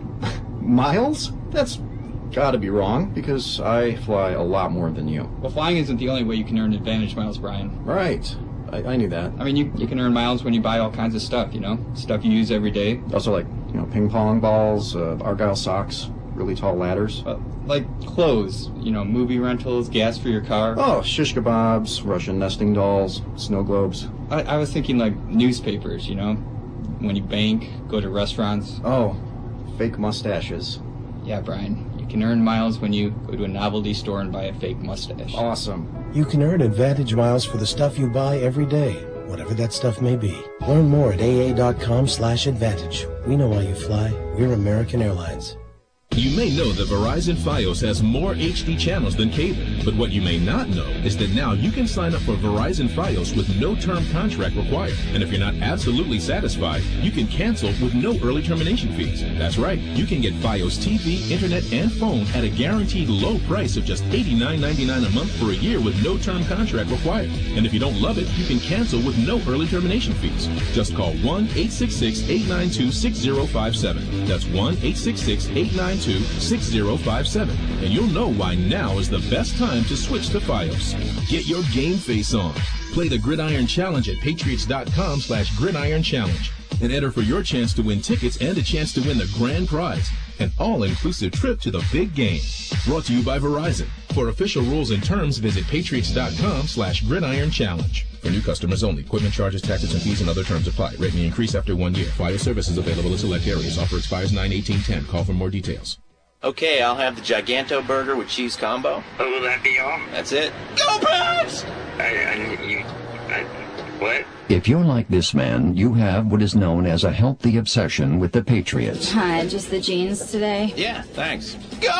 Miles? That's gotta be wrong, because I fly a lot more than you. Well, flying isn't the only way you can earn Advantage miles, Brian. Right. I, I knew that. I mean, you, you can earn miles when you buy all kinds of stuff, you know? Stuff you use every day. Also, like, you know, ping pong balls, uh, Argyle socks, really tall ladders. Uh, like clothes, you know, movie rentals, gas for your car. Oh, shish kebabs, Russian nesting dolls, snow globes. I, I was thinking like newspapers, you know? When you bank, go to restaurants. Oh, fake mustaches. Yeah, Brian. You can earn miles when you go to a novelty store and buy a fake mustache. Awesome. You can earn Advantage miles for the stuff you buy every day, whatever that stuff may be. Learn more at A A dot com slash advantage. We know why you fly. We're American Airlines. You may know that Verizon Fios has more H D channels than cable, but what you may not know is that now you can sign up for Verizon Fios with no term contract required. And if you're not absolutely satisfied, you can cancel with no early termination fees. That's right, you can get Fios T V, internet, and phone at a guaranteed low price of just eighty-nine ninety-nine a month for a year with no term contract required. And if you don't love it, you can cancel with no early termination fees. Just call one eight six six, eight nine two, six zero five seven. That's one eight six six, eight nine two, six zero five seven, and you'll know why now is the best time to switch to Fios. Get your game face on. Play the Gridiron Challenge at patriots dot com slash gridiron challenge and enter for your chance to win tickets and a chance to win the grand prize, an all-inclusive trip to the big game. Brought to you by Verizon. For official rules and terms, visit patriots dot com slash gridiron challenge. For new customers only. Equipment charges, taxes, and fees and other terms apply. Rate may increase after one year. Fios service is available in select areas. Offer expires nine eighteen ten. Call for more details. Okay, I'll have the Giganto burger with cheese combo. Oh, will that be all? That's it. Go Pats! I, I, you, I, what? If you're like this man, you have what is known as a healthy obsession with the Patriots. Hi, just the jeans today? Yeah, thanks.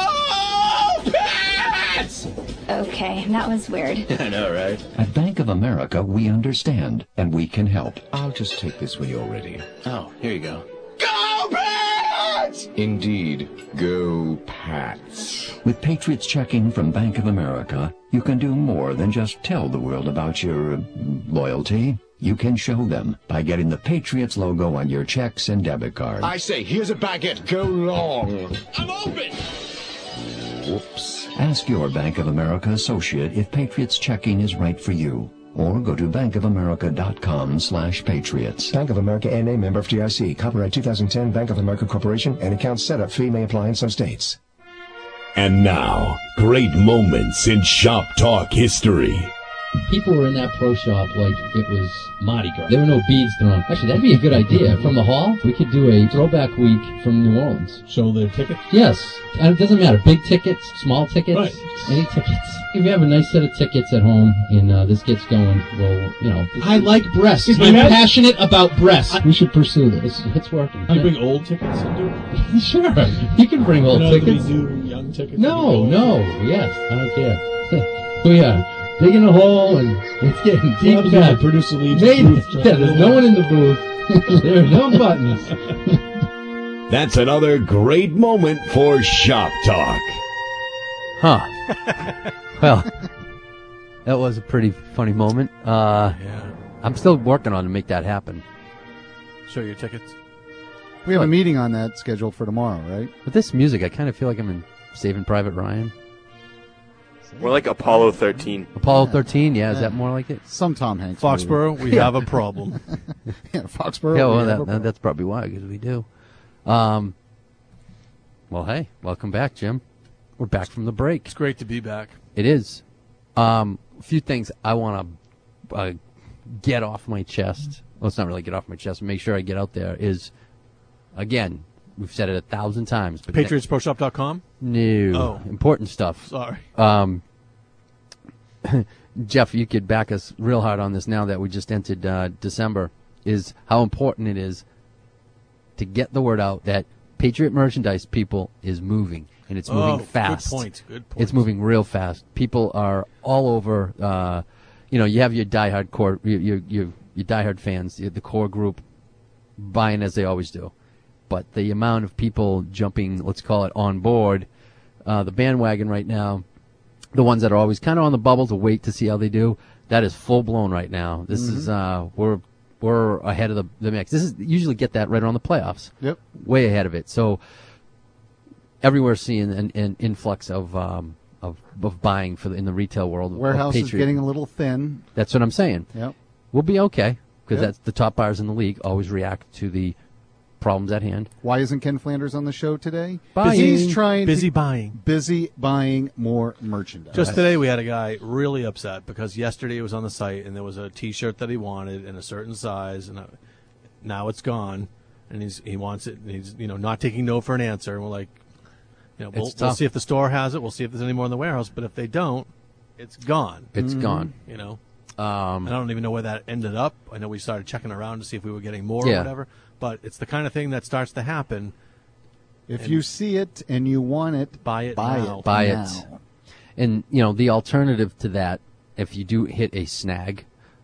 Go Pats! Okay, that was weird. I know, right? At Bank of America, we understand, and we can help. I'll just take this when you're ready. Oh, here you go. Go Pats! Indeed, go Pats. With Patriots checking from Bank of America, you can do more than just tell the world about your uh, loyalty. You can show them by getting the Patriots logo on your checks and debit cards. I say, here's a baguette. Go long. I'm open! Whoops. Ask your Bank of America associate if Patriots checking is right for you. Or go to bankofamerica.com slash patriots. Bank of America N A member F D I C. Copyright two thousand ten Bank of America Corporation. And account setup fee may apply in some states. And now, great moments in Shop Talk history. People were in that pro shop like it was Mardi Gras. There were no beads thrown. Actually, that'd be a good idea. From the hall, we could do a throwback week from New Orleans. Show their tickets? Yes. And it doesn't matter. Big tickets, small tickets, Right. any tickets. If you have a nice set of tickets at home and uh, this gets going, well, you know. I like breasts. If I'm you have- passionate about breasts. We should pursue this. It's working. Can you bring old tickets and do it? Sure. You can bring old You know, tickets. Do we do young tickets? No, no. Yes, I don't care. We are digging a hole and it's getting deep What happens when back. the producer leaves the Maybe, booth? yeah, there's no one in the booth. There are no buttons. That's another great moment for Shop Talk. Huh. Well, that was a pretty funny moment. Uh, Yeah. I'm still working on to make that happen. Show your tickets. We have What? a meeting on that scheduled for tomorrow, right? With this music, I kind of feel like I'm in Saving Private Ryan. More like Apollo thirteen. Apollo thirteen, yeah, is that more like it? Some Tom Hanks. Foxborough, movie. we have a problem. Yeah, Foxborough. Yeah, we well, have a that, problem. that's probably why, because we do. Um, well, hey, welcome back, Jim. We're back from the break. It's great to be back. It is. Um, a few things I want to uh, get off my chest. Well, it's not really get off my chest, but make sure I get out there is, again, we've said it a thousand times. But Patriots Pro Shop dot com? No. Oh. Important stuff. Sorry. Um, Jeff, you could back us real hard on this now that we just entered uh, December, is how important it is to get the word out that Patriot merchandise, people, is moving. And it's moving Oh, good fast. point, good point. It's moving real fast. People are all over. Uh, you know, you have your diehard core, your your your, your diehard fans, the core group, buying as they always do. But the amount of people jumping, let's call it, on board uh, the bandwagon right now, the ones that are always kind of on the bubble to wait to see how they do, that is full blown right now. This Mhm. is uh, we're we're ahead of the, the mix. This is usually get that right around the playoffs. Yep. Way ahead of it. So everywhere seeing an, an influx of um, of of buying for the, in the retail world. of Warehouse is Patriot. getting a little thin. That's what I'm saying. Yep. We'll be okay because Yep. that's the top buyers in the league always react to the problems at hand. Why isn't Ken Flanders on the show today? Buying. He's trying Busy to, buying. busy buying more merchandise. Just today, we had a guy really upset because yesterday it was on the site and there was a T-shirt that he wanted in a certain size, and uh, now it's gone, and he's he wants it, and he's you know not taking no for an answer. And we're like, you know, we'll, It's we'll tough. see if the store has it. We'll see if there's any more in the warehouse. But if they don't, it's gone. It's Mm-hmm. gone. You know, Um, and I don't even know where that ended up. I know we started checking around to see if we were getting more Yeah. or whatever. But it's the kind of thing that starts to happen. If and you see it and you want it, buy it buy now. it. buy now. it. And you know the alternative to that, if you do hit a snag,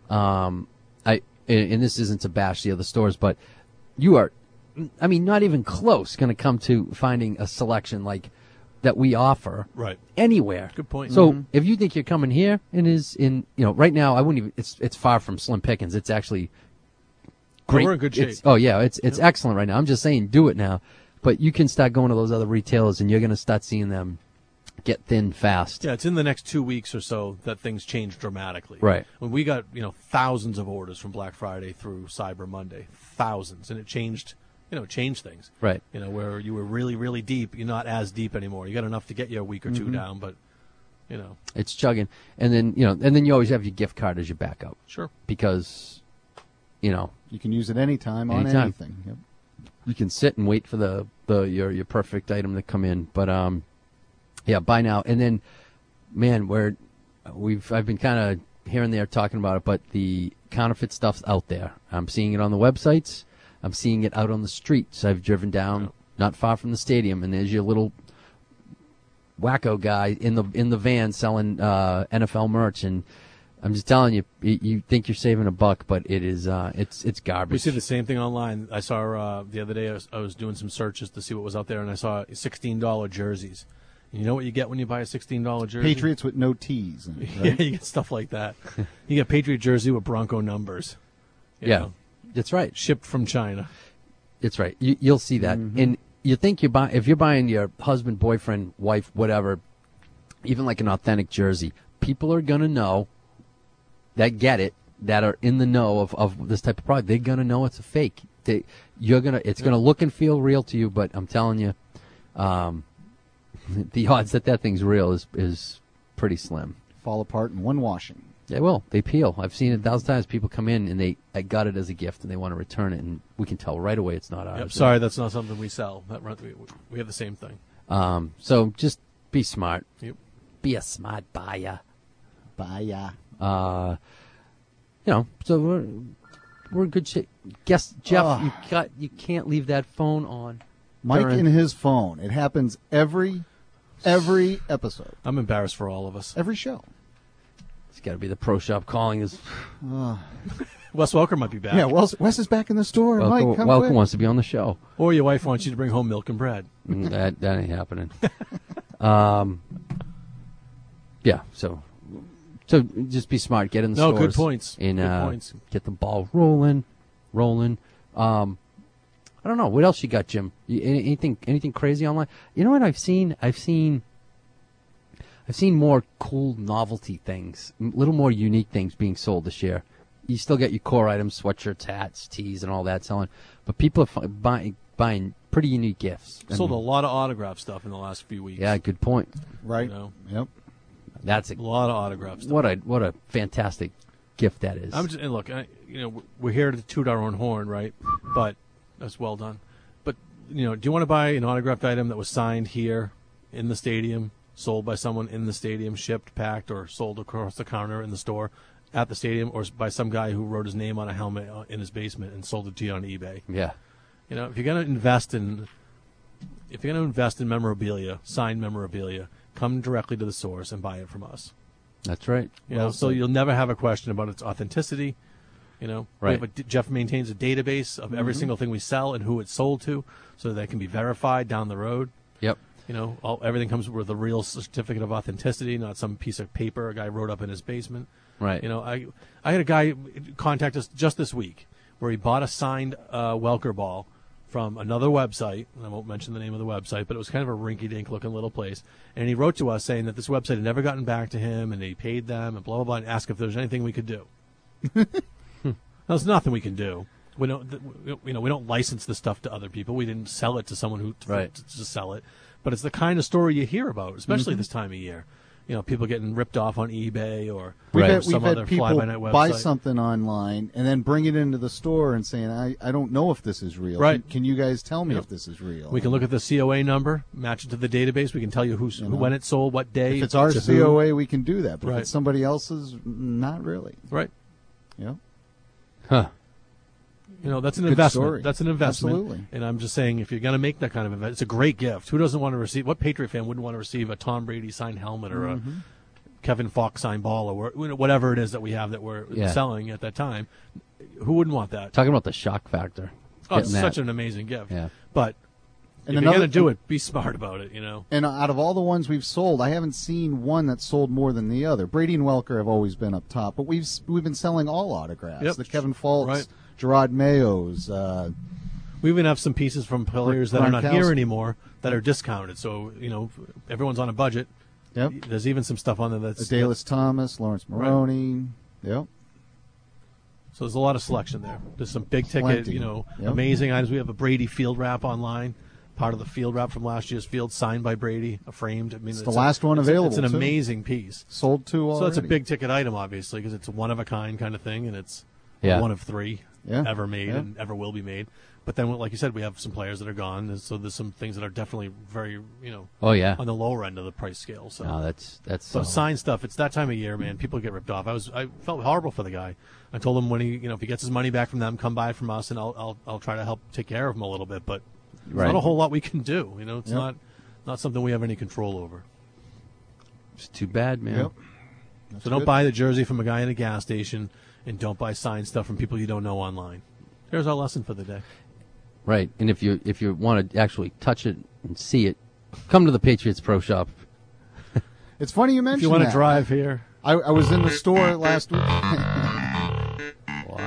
um, I and and this isn't to bash the other stores, but you are, I mean, not even close going to come to finding a selection like that we offer Right. anywhere. Good point. So Mhm. if you think you're coming here and is in, you know, right now I wouldn't even. It's it's far from slim pickings. It's actually great. we're in good It's- shape. oh yeah, it's it's Yep. excellent right now. I'm just saying, do it now. But you can start going to those other retailers, and you're going to start seeing them get thin fast. Yeah, it's in the next two weeks or so that things change dramatically. Right. When we got you know thousands of orders from Black Friday through Cyber Monday, thousands, and it changed. You know, changed things. Right. You know, where you were really, really deep, you're not as deep anymore. You got enough to get you a week or two Mhm. down, but you know, It's chugging, and then you know, and then you always have your gift card as your backup. Sure. Because, you know, You can use it anytime, on Anytime. anything. Yep. you can sit and wait for the, the your your perfect item to come in. But um, yeah, buy now. And then, man, where we've I've been kind of here and there talking about it, but the counterfeit stuff's out there. I'm seeing it on the websites. I'm seeing it out on the streets. I've driven down not far from the stadium, and there's your little wacko guy in the in the van selling uh, N F L merch, and I'm just telling you, you, you think you're saving a buck, but it is uh, it's it's garbage. we see the same thing online. I saw uh, the other day. I was, I was doing some searches to see what was out there, and I saw sixteen dollar jerseys. And you know what you get when you buy a sixteen dollar jersey? Patriots with no T's. In it, Yeah, right? you get stuff like that. You get Patriot jersey with Bronco numbers. you Yeah, know. that's right. Shipped from China. It's right. You, you'll see that, Mhm. and you think you buy if you're buying your husband, boyfriend, wife, whatever, even like an authentic jersey. People are gonna know that get it, that are in the know of, of this type of product. They're gonna know it's a fake. They, you're gonna, it's gonna look and feel real to you, but I'm telling you, um, the odds that that thing's real is is pretty slim. Fall apart in one washing. They will. They peel. I've seen it a thousand times. People come in and they I got it as a gift and they want to return it, and we can tell right away it's not ours. Yep, sorry, that's not something we sell. That run, we, we have the same thing. Um, so just be smart. Yep. Be a smart buyer. Buyer. Uh, you know, so we're we're in good shape. Guess Jeff, Ugh. you got you can't leave that phone on. Mike during- and his phone. It happens every every episode. I'm embarrassed for all of us. Every show. It's got to be the pro shop calling us. Uh, Wes Welker might be back. yeah, Wes, Wes is back in the store. Welcome, Mike, come Welcome quick. wants to be on the show. Or your wife wants you to bring home milk and bread. Mm, that that ain't happening. um, yeah. So, so just be smart. Get in the No, stores. good points. And Good uh, points. get the ball rolling, rolling. Um, I don't know what else you got, Jim. You, any- anything anything crazy online? You know what I've seen? I've seen. I've seen more cool novelty things, a little more unique things being sold this year. You still get your core items, sweatshirts, hats, tees, and all that selling, but people are fi- buying buying pretty unique gifts. Sold a And- lot of autograph stuff in the last few weeks. Yeah, good point. Right. You know, Yep. That's a a lot of autograph stuff. what a what a fantastic gift that is. I'm just and look. I, you know, we're here to toot our own horn, right? But that's well done. But you know, do you want to buy an autographed item that was signed here in the stadium, sold by someone in the stadium, shipped, packed, or sold across the counter in the store at the stadium, or by some guy who wrote his name on a helmet uh, in his basement and sold it to you on eBay? Yeah. You know, if you're going to invest in, if you're going to invest in memorabilia, signed memorabilia, come directly to the source and buy it from us. That's right. You know, Well so said. you'll never have a question about its authenticity. You know, we Right. have a, Jeff maintains a database of every Mhm. single thing we sell and who it's sold to, so that can be verified down the road. Yep. You know, all, everything comes with a real certificate of authenticity, not some piece of paper a guy wrote up in his basement. Right. You know, I I had a guy contact us just this week where he bought a signed uh, Welker ball from another website. And I won't mention the name of the website, but it was kind of a rinky-dink looking little place. And he wrote to us saying that this website had never gotten back to him, and he paid them and blah blah blah, and asked if there was anything we could do. There's nothing we can do. We don't, th- you know, we don't license the stuff to other people. We didn't sell it to someone who to, Right. to, to sell it. But it's the kind of story you hear about, especially Mhm. this time of year. You know, people getting ripped off on eBay or We've or had, some we've other had people fly-by-night website. buy something online and then bring it into the store and saying, I, I don't know if this is real. Right. Can, can you guys tell me Yep. if this is real? We can look at the C O A number, match it to the database. We can tell you who's, You who, know. when it sold, what day. If it's our to C O A, who. we can do that. But if Right. it's somebody else's, not really. Right. Yeah. Huh. You know, that's an Good investment. story. That's an investment. Absolutely. And I'm just saying, if you're going to make that kind of event, it's a great gift. Who doesn't want to receive? What Patriot fan wouldn't want to receive a Tom Brady signed helmet or Mhm. a Kevin Fox signed ball or you know, whatever it is that we have that we're Yeah. selling at that time? Who wouldn't want that? Talking about the shock factor. Oh, it's Getting such that. an amazing gift. Yeah. But And if another- you're going to do it, be smart about it. You know. And out of all the ones we've sold, I haven't seen one that sold more than the other. Brady and Welker have always been up top, but we've we've been selling all autographs. Yep. The Kevin Fultz, Right. Gerard Mayos. Uh, We even have some pieces from players that are not Gronkowski. here anymore that are discounted. So you know, everyone's on a budget. Yep. There's even some stuff on there that's Dallas Thomas, Lawrence Maroney. Yep. So there's a lot of selection there. There's some big ticket, Plenty. you know, Yep. amazing items. We have a Brady field wrap online, part of the field wrap from last year's field, signed by Brady, a framed. I mean, It's it's the a- last one it's a- available, It's an too. amazing piece. Sold two So it's a already. big ticket item, obviously, because it's a one of a kind kind of thing, and it's Yeah. one of three Yeah. ever made Yeah. and ever will be made. But then, like you said, we have some players that are gone, and so there's some things that are definitely very, you know, Oh, yeah. on the lower end of the price scale. So No, that's that's so uh, sign stuff. It's that time of year, man. People get ripped off. I was I felt horrible for the guy. I told him when he you know if he gets his money back from them, come buy it from us, and I'll I'll I'll try to help take care of him a little bit. But there's Right. not a whole lot we can do. You know, it's Yep. not not something we have any control over. It's too bad, man. Yep. So don't good. buy the jersey from a guy in a gas station, and don't buy signed stuff from people you don't know online. There's our lesson for the day. Right. And if you if you want to actually touch it and see it, come to the Patriots Pro Shop. It's funny you mentioned If you want to that. drive here, I, I was in the store last week. Wow.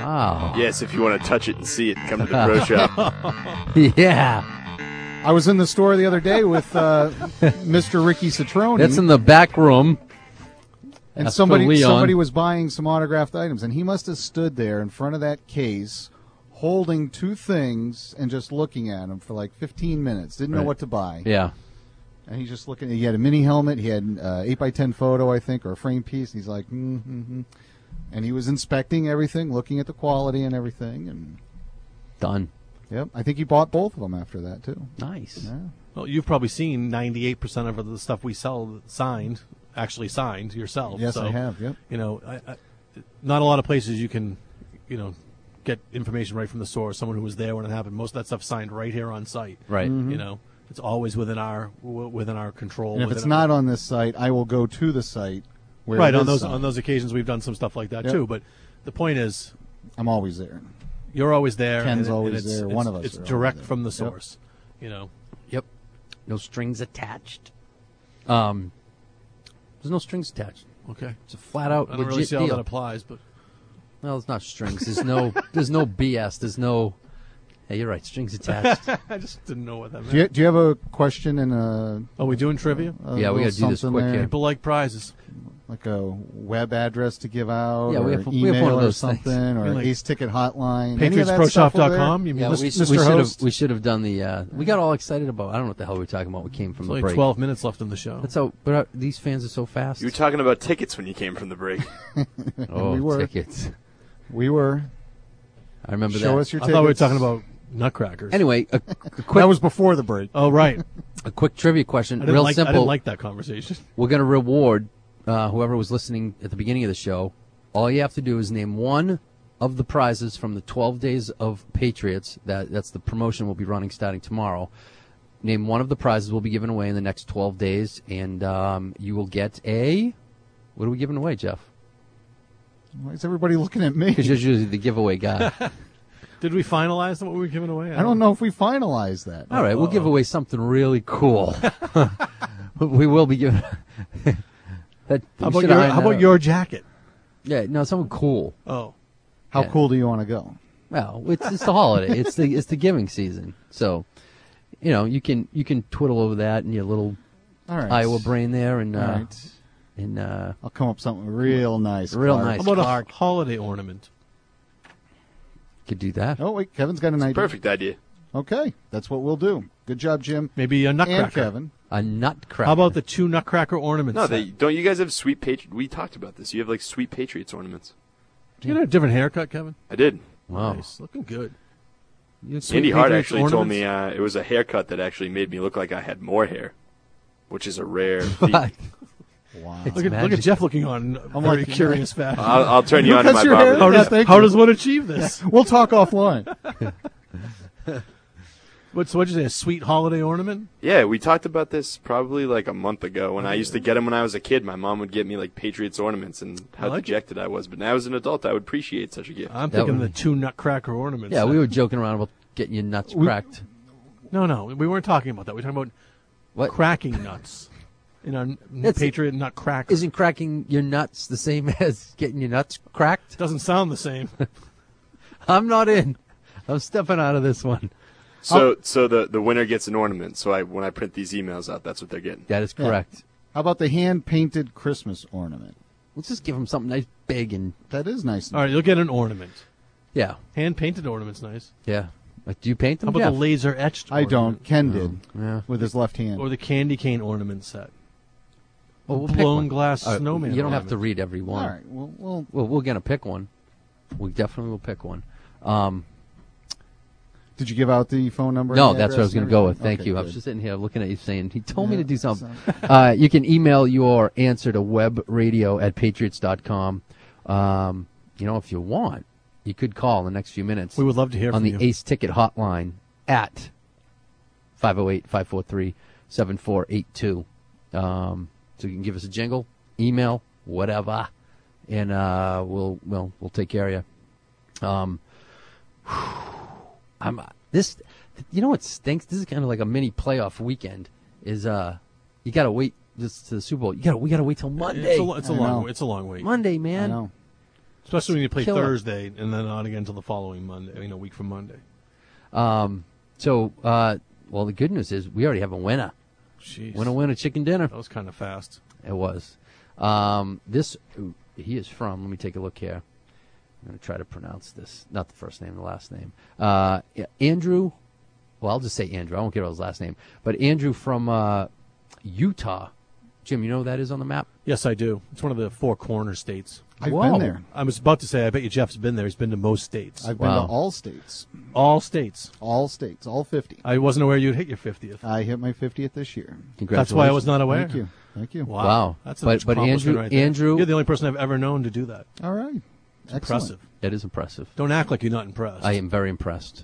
Wow. Yes, if you want to touch it and see it, come to the Pro Shop. Yeah. I was in the store the other day with uh, Mister Ricky Citrone. That's in the back room. And Ask for somebody Leon. somebody was buying some autographed items, and he must have stood there in front of that case holding two things and just looking at them for like fifteen minutes. Didn't know Right. what to buy. Yeah. And he's just looking. He had a mini helmet. He had an uh, eight by ten photo, I think, or a frame piece. And he's like, mm-hmm. And he was inspecting everything, looking at the quality and everything. And Done. Yep. I think he bought both of them after that, too. Nice. Yeah. Well, you've probably seen ninety-eight percent of the stuff we sell signed, actually signed yourself. Yes, so, I have, yep. You know, I, I, not a lot of places you can, you know, get information right from the source, someone who was there when it happened. Most of that stuff signed right here on site. Right. Mhm. You know, it's always within our w- within our control. And if within it's our- not on this site, I will go to the site where right it on is those signed. on those occasions we've done some stuff like that Yep. too. But the point is, I'm always there. you're always there. Ken's and it- and always it's, there. It's, One of us It's are always direct there. from the Yep. source. You know. Yep. No strings attached. Um, there's no strings attached. Okay. It's a flat out I don't legit really see how deal. that applies, but Well, it's not strings. There's no. There's no B S. There's no. Hey, you're right. Strings attached. I just didn't know what that meant. Do you, do you have a question and a? Are we doing trivia? a Yeah, we little gotta do this something quick there? here. People like prizes. Like a web address to give out, Yeah, or we have- an we have email one of or those things. something, or You an like Ace Ticket hotline. Patriots Pro Shop dot com. You mean Yeah, we, Mis- we Mister should have. Host? We should have done the. Uh, we got all excited about. I don't know what the hell we were talking about. We came from There's the only break. twelve minutes left in the show. That's how. But uh, these fans are so fast. You were talking about tickets when you came from the break. oh, we were. tickets. We were. I remember Show that. us your I tickets. thought we were talking about nutcrackers. Anyway, a, a quick. That was before the break. Oh, right. A quick trivia question. I didn't Real like, simple. I didn't like that conversation. We're going to reward uh, whoever was listening at the beginning of the show. All you have to do is name one of the prizes from the twelve Days of Patriots. That That's the promotion we'll be running starting tomorrow. Name one of the prizes we'll be giving away in the next twelve days, and um, you will get a... What are we giving away, Jeff? Why is everybody looking at me? Because you're usually the giveaway guy. Did we finalize what we were giving away? I don't know if we finalized that. All right, we'll give away something really cool. we will be giving... that, How we about should your iron How that about out. your jacket? Yeah, no, something cool. Oh, How Yeah. cool do you want to go? Well, it's it's the holiday. It's the it's the giving season. So, you know, you can you can twiddle over that in your little All right. Iowa brain there, and uh, All right. and uh, I'll come up with something real nice. Real Clark. nice. how about Clark. a holiday ornament? could do that. Oh wait, Kevin's got an idea. Perfect idea. Okay, that's what we'll do. Good job, Jim. Maybe a And nutcracker. Kevin. A nutcracker. How about the two nutcracker ornaments? No, set? they don't. You guys have sweet Patriot. We talked about this. You have like sweet Patriots ornaments. You got a different haircut, Kevin. I did. Wow. Nice, looking good. Andy Hart actually told me uh, it was a haircut that actually made me look like I had more hair, which is a rare feat. What? Wow. It's Look at, look magic. at Jeff looking on in I'm very like- curious fashion. I'll, I'll turn you Who on to cuts my your hair? barber. how Yeah, does, thank how you. does one achieve this? We'll talk offline. What's what'd you say? A sweet holiday ornament? Yeah, we talked about this probably like a month ago when I used to get them when I was a kid. My mom would get me like Patriots ornaments and how I like it. dejected I was. But now as an adult, I would appreciate such a gift. I'm That thinking would- the two nutcracker ornaments. Yeah, set. we were joking around about getting your nuts We- cracked. No, no, we weren't talking about that. We were talking about What? cracking nuts. In our n- That's- Patriot nut cracker. Isn't cracking your nuts the same as getting your nuts cracked? Doesn't sound the same. I'm not in. I'm stepping out of this one. So, so the the winner gets an ornament. So I when I print these emails out, that's what they're getting. That is Yeah. correct. How about the hand-painted Christmas ornament? Let's just give them something nice, big, and That is nice. All right, you'll get an ornament. yeah, Hand painted ornament's nice. yeah. Like, do you paint them? How about Jeff? the laser etched? I don't. Ken did Yeah. with his left hand. Or the candy cane ornament set. Well, we'll pick blown one. glass All right, snowman. You don't have to ornament. read every one. All right. Well, well, Well, we're gonna pick one. We definitely will pick one. Um, did you give out the phone number? no, and the that's what I was address going to and go with. everything? Thank Okay, you. I good. was just sitting here looking at you saying, he told me Yeah, to do something. so- uh, you can email your answer to webradio at patriots dot com. Um, you know, if you want, you could call in the next few minutes. We would love to hear on from the you. Ace Ticket hotline at five oh eight, five four three, seven four eight two. Um, so you can give us a jingle, email, whatever, and uh, we'll we'll we'll take care of you. Um, I'm this. You know what stinks? This is kind of like a mini playoff weekend. Is uh, you got to wait just to the Super Bowl. You got to we got to wait till Monday. It's a, lo- it's a I long. know. It's a long wait. Monday, I man. know. Especially when you play Killer. Thursday and then not again until the following Monday, you know, a week from Monday. Um, so, uh, well, the good news is we already have a winner. Jeez. Winner, winner, chicken dinner. That was kind of fast. It was. Um, this, he is from, let me take a look here. I'm going to try to pronounce this. Not the first name, the last name. Uh, yeah, Andrew, well, I'll just say Andrew. I won't give out his last name. But Andrew from uh, Utah. Jim, you know who that is on the map? Yes, I do. It's one of the four corner states. I've Whoa. been there. I was about to say, I bet you Jeff's been there. He's been to most states. I've Wow. been to all states. All states. All states. All fifty. I wasn't aware you'd hit your fiftieth. I hit my fiftieth this year. Congratulations. That's why I was not aware. Thank you. Thank you. Wow. Wow. That's a But- but accomplishment Andrew- right there. Andrew- You're the only person I've ever known to do that. All right. It's Excellent. impressive. That is impressive. Don't act like you're not impressed. I am very impressed.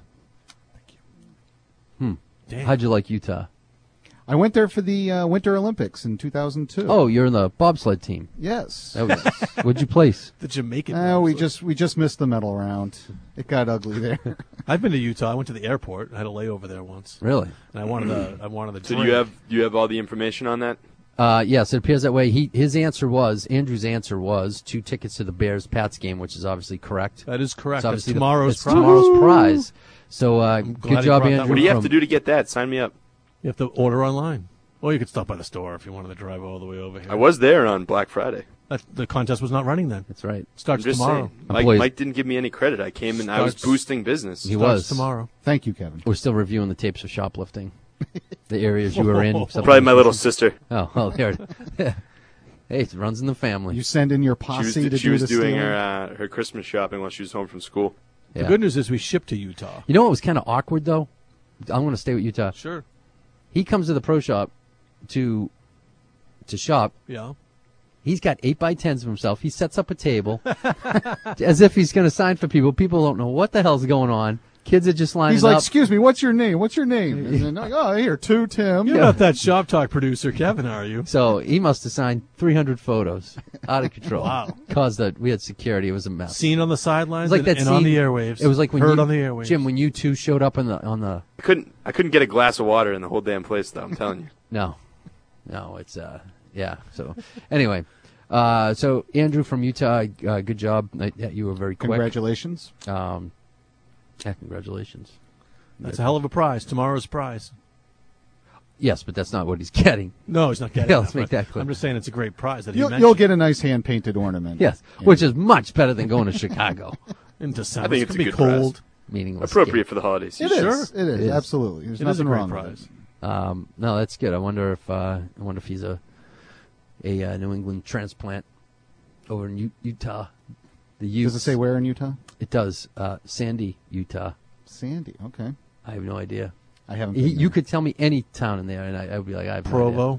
Hmm. Damn. How'd you like Utah? I went there for the uh, Winter Olympics in two thousand two. Oh, you're in the bobsled team. Yes. That was, what'd you place? The Jamaican. Uh, we bobsled. just we just missed the medal round. It got ugly there. I've been to Utah. I went to the airport. I had a layover there once. Really? And I wanted the I wanted the So drink. do you have do you have all the information on that? Uh, yes, it appears that way. He his answer was Andrew's answer was two tickets to the Bears Pats game, which is obviously correct. That is correct. It's That's obviously the- tomorrow's it's prize. tomorrow's prize. So uh, glad good he job, brought that Andrew. What do you have from- to do to get that? Sign me up. You have to order online. Or you could stop by the store if you wanted to drive all the way over here. I was there on Black Friday. That, the contest was not running then. That's right. I'm Starts just tomorrow. saying. Mike, Employees- Mike didn't give me any credit. I came and I was Starts- boosting business. He Starts was tomorrow. Thank you, Kevin. We're still reviewing the tapes of shoplifting, the areas you were in. Probably my little sister. Oh, well, there. it- Hey, it runs in the family. You send in your She posse was, to she do was the doing stealing? her uh, her Christmas shopping while she was home from school. Yeah. The good news is we shipped to Utah. You know what was kind of awkward though? I'm going to stay with Utah. Sure. He comes to the pro shop to to shop. Yeah. He's got eight by tens of himself. He sets up a table as if he's going to sign for people. People don't know what the hell's going on. Kids are just lining He's like, up. excuse me, what's your name? What's your name? And then, like, oh, here, two, Tim. You're not that shop talk producer, Kevin, are you? So he must have signed three hundred photos. Out of control. Wow. Caused that. We had security. It was a mess. Seen on the sidelines It was like and, that and scene on the airwaves. It was like when Heard you, on the airwaves. Jim, when you two showed up on the on the. I couldn't I couldn't get a glass of water in the whole damn place though. I'm telling you. No, no, it's uh, yeah. So anyway, uh, so Andrew from Utah, uh, good job. Uh, yeah, you were very quick. Congratulations. Um, yeah, congratulations. That's a hell of a prize. Tomorrow's prize. Yes, but that's not what he's getting. No, he's not getting Yeah, that, let's make but that clear. I'm just saying it's a great prize that he You'll, mentioned. you'll get a nice hand-painted ornament. Yes, which is much better than going to Chicago. in December. I think it's it's a gonna be good prize. cold. Meaningless. Appropriate for the holidays. It is. Sure. It is. It is. Absolutely. There's It is a nothing great wrong prize. with it. Um, no, that's good. I wonder if uh, I wonder if he's a a uh, New England transplant over in U- Utah. The Utes. Does it say where in Utah? It does. Uh, Sandy, Utah. Sandy. Okay. I have no idea. I haven't. He, been you there. could tell me any town in there, and I, I would be like, I have no idea. Provo.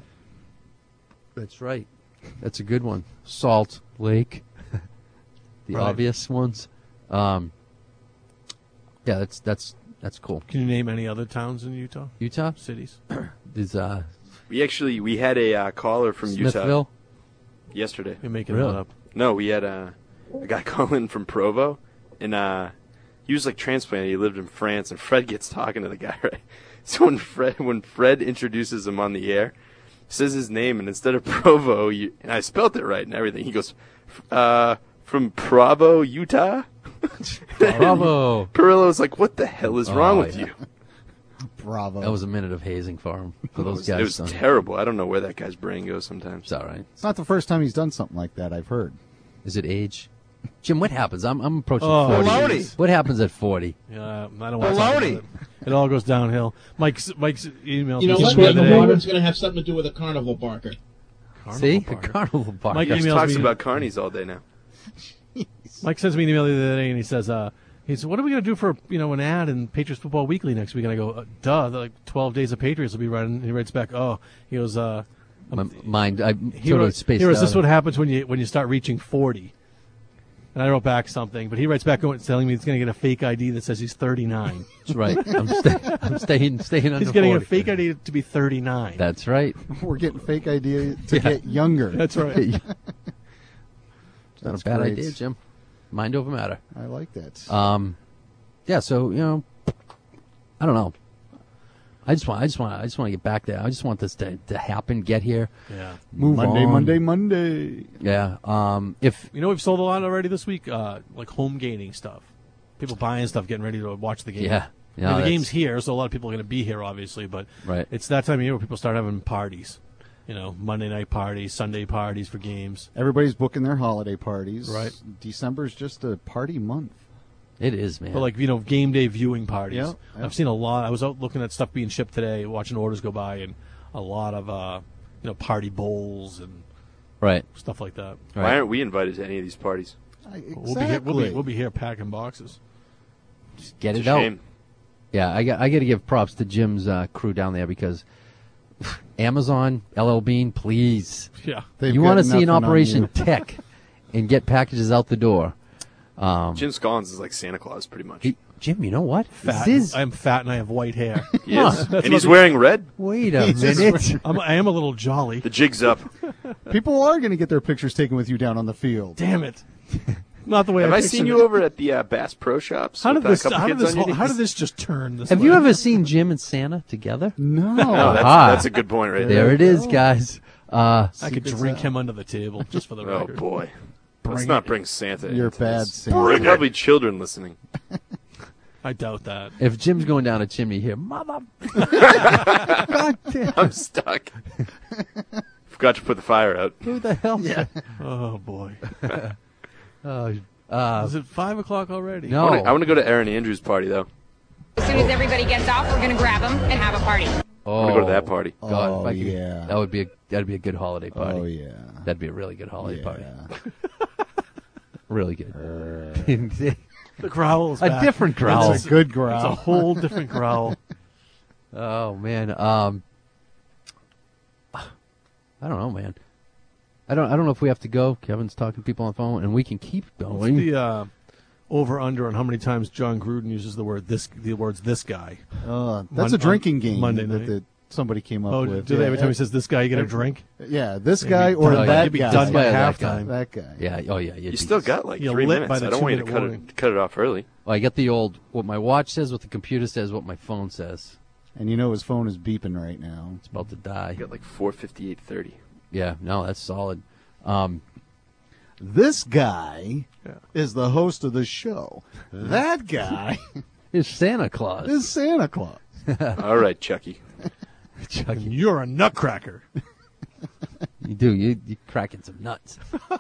That's right. That's a good one. Salt Lake. the Right. obvious ones. Um, yeah, that's that's that's cool. Can you name any other towns in Utah? Utah Cities. is uh, We actually we had a uh, caller from Smithville. Utah yesterday. You're making Really? that up. No, we had uh, a guy calling from Provo, and uh, he was like transplanted. He lived in France, and Fred gets talking to the guy, right? So when Fred when Fred introduces him on the air, says his name, and instead of Provo, you, and I spelt it right and everything, he goes, uh, from Provo, Utah? Bravo. Perillo's like, what the hell is wrong Oh, with yeah. you? Bravo. That was a minute of hazing for him. For It those was, guys. it was son. terrible. I don't know where that guy's brain goes sometimes. It's all right. It's not the first time he's done something like that. I've heard. Is it age? Jim, what happens? I'm I'm approaching Oh, forty. baloney. What happens at forty? Yeah, I don't want to talk about it. It all goes downhill. Mike's Mike's email. You know what? the other The day. water's going to have something to do with a carnival barker. Carnival See, barker. a carnival bar. Mike He emails talks me- about carnies all day now. Mike sends me an email the other day, and he says, uh, "He said, what are we going to do for you know an ad in Patriots Football Weekly next week?" And I go, uh, "Duh, the, like twelve Days of Patriots will be running." And he writes back, "Oh, he goes, uh, My mind, I he totally wrote, spaced here is out. this what happens when you when you start reaching forty." And I wrote back something, but he writes back going, telling me he's going to get a fake I D that says he's thirty-nine. That's right. I'm, sta- I'm staying, staying under He's getting forty. a fake I D to be thirty-nine. That's right. We're getting fake idea to Yeah. get younger. That's right. It's not That's a bad great. idea, Jim. Mind over matter. I like that. Um, yeah. So you know, I don't know. I just want, I just want, I just want to get back there. I just want this to, to happen, get here, Yeah. move Monday, on. Monday, Monday. Yeah. Um. If You know, we've sold a lot already this week, uh, like home gaining stuff. People buying stuff, getting ready to watch the game. Yeah. I No, mean, the that's- game's here, so a lot of people are going to be here, obviously. But Right. it's that time of year where people start having parties. You know, Monday night parties, Sunday parties for games. Everybody's booking their holiday parties. Right. December's just a party month. it is, man. But like, you know, game day viewing parties. Yeah, yeah. I've seen a lot. I was out looking at stuff being shipped today, watching orders go by, and a lot of uh, you know, party bowls and right. stuff like that. Why aren't we invited to any of these parties? Exactly. We'll be here. We'll be, we'll be here packing boxes. Just get It's it a out. shame. Yeah, I got I got to give props to Jim's uh, crew down there because Amazon, L L Bean, please. Yeah. They've you got want to see an nothing on Operation you. Tech and get packages out the door. Um, Jim Scollins is like Santa Claus, pretty much. he- Jim, you know what? Fat. This is- I'm fat and I have white hair. He is. That's And he's what- wearing red. Wait a He's just minute. I'm, I am a little jolly. The jig's up. People are going to get their pictures taken with you down on the field. Damn it! Not the way Have I I pictured seen it. you over at the uh, Bass Pro Shops? How with did a this? couple How did kids this? on your whole- How knees? did this just turn? This Have way? you ever seen Jim and Santa together? No. No, that's, Aha. that's a good point right There there. it is, guys. Uh, I could Secrets drink out. him under the table just for the Oh record. boy. Let's Bring not it. bring Santa. You're into bad, this. Santa. There are probably children listening. I doubt that. if Jim's going down a chimney here, mother. God damn. I'm stuck. Forgot to put the fire out. Who the hell? Yeah. Oh boy. Uh, uh, Is it five o'clock already? no. I want to go to Aaron Andrews' party though. As soon as everybody gets off, we're gonna grab them and have a party. Oh, I want to go to that party. God, Oh, if I could, yeah. that would be a that'd be a good holiday party. Oh, yeah. That'd be a really good holiday party. Yeah. Really good. The growl's A back. different growl. It's a good growl. It's a whole different growl. Oh man, um, I don't know, man. I don't. I don't know if we have to go. Kevin's talking to people on the phone, and we can keep What's going. the uh, over under on how many times John Gruden uses the word this? The words "this guy." Uh, that's Mon- a drinking game Monday that, night. that somebody came up Oh, with. do they Yeah. every time he says "this guy," you get a drink? Yeah, this You'd guy be or done- that you'd be guy. done by This guy or that halftime. That guy. Yeah. Oh yeah. You still got like You're three lit minutes. by the I don't want you to two-minute cut warning. it, cut it off early. Well, I get the old what my watch says, what the computer says, what my phone says. And you know his phone is beeping right now. It's about to die. You got like four fifty-eight thirty. Yeah. No, that's solid. Um, This guy Yeah. is the host of the show. That guy it's Santa Claus. is Santa Claus. All right, Chucky. Chucky, You're a nutcracker. you do. You you cracking some nuts.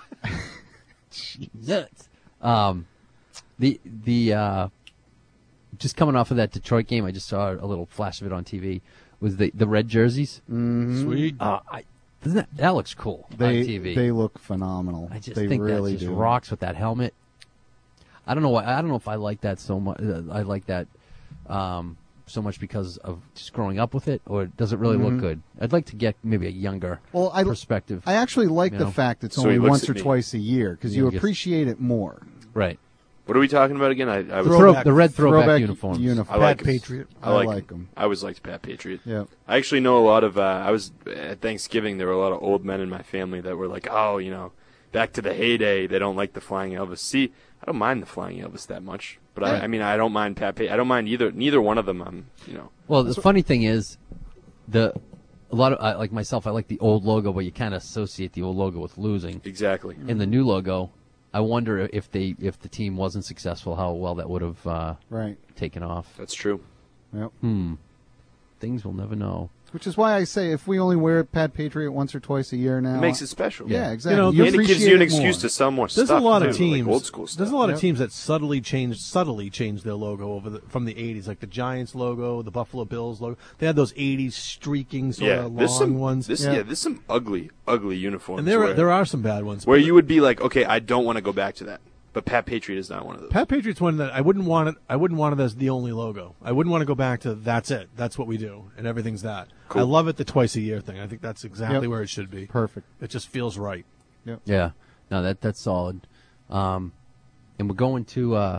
nuts. Um, the the uh, just coming off of that Detroit game, I just saw a little flash of it on T V. Was the the red jerseys? Mm-hmm. Sweet. Uh, I doesn't that, that looks cool They on T V. they look phenomenal. I just they think really that just do. rocks with that helmet. I don't know why. I don't know if I like that so much. Uh, I like that um, so much because of just growing up with it, or does it really Mhm. look good? I'd like to get maybe a younger Well, I perspective. I actually like you the know? fact it's So only he looks once at or me. twice a year because Yeah, you I guess- appreciate it more. Right. What are we talking about again? I, I was. Throw, Throwback- the red throwback, throwback uniforms. uniform. I like Pat 'em. Patriot. I I like, like 'em. 'em. I always liked Pat Patriot. Yeah. I actually know a lot of. Uh, I was at Thanksgiving. There were a lot of old men in my family that were like, "Oh, you know, back to the heyday. They don't like the Flying Elvis." See, I don't mind the Flying Elvis that much, but Yeah. I, I mean, I don't mind Pat. Pa- I don't mind either. Neither one of them. I'm, you know. Well, the funny thing is, the a lot of uh, like myself, I like the old logo, but you kind of associate the old logo with losing. Exactly. In the new logo, I wonder if they if the team wasn't successful, how well that would have uh, Right. taken off. That's true. Yep. Hmm. Things we'll never know. Which is why I say if we only wear Pat Patriot once or twice a year now, It makes it special. Yeah, Yeah. exactly. You know, You and it gives appreciate you an it excuse more. to sell more There's stuff. a lot of too, teams. like old school stuff. There's a lot Yep. of teams that subtly changed, subtly changed their logo over the, from the eighties, like the Giants logo, the Buffalo Bills logo. They had those eighties streaking sort Yeah, of long there's some ones. This, Yeah. yeah. there's some ugly, ugly uniforms. and there where, are, there are some bad ones. where but you would be like, okay, I don't want to go back to that. But Pat Patriot is not one of those. Pat Patriot's one that I wouldn't want it. I wouldn't want it as the only logo. I wouldn't want to go back to that's it. That's what we do, and everything's that. Cool. I love it the twice a year thing. I think that's exactly Yep. where it should be. Perfect. It just feels right. Yeah. No, that that's solid. Um, and we're going to uh,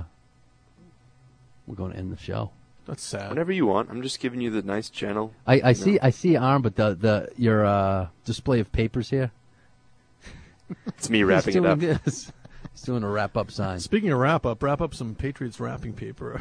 we're going to end the show. That's sad. Whenever you want. I'm just giving you the nice channel. I, I you know. see I see arm, but the the your uh, display of papers here. It's me wrapping He's it up. doing this. He's doing a wrap-up sign. Speaking of wrap-up, wrap up some Patriots wrapping paper.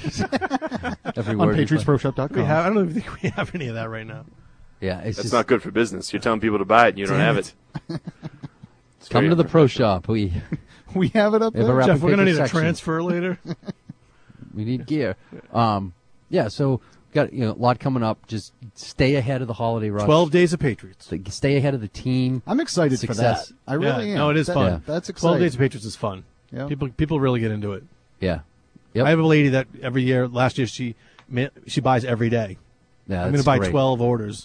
Every On word you Patriots Pro Shop dot com. We We have, I don't even think we have any of that right now. Yeah, it's That's just not good for business. You're telling people to buy it and you don't Damn have it. it. It's come very to the pro shop. We We have it up We have a there. wrapping Jeff, we're gonna paper need section. a transfer later. we need gear. Um, yeah, so we got you know, a lot coming up. Just stay ahead of the holiday rush. Twelve days of Patriots. So stay ahead of the team. I'm excited Success. for that. I really yeah, am. No, it is That- fun. That's Twelve exciting. days of Patriots is fun. Yeah. People people really get into it. Yeah. Yep. I have a lady that every year, last year she ma- she buys every day. Yeah, I'm going that's to buy great. twelve orders.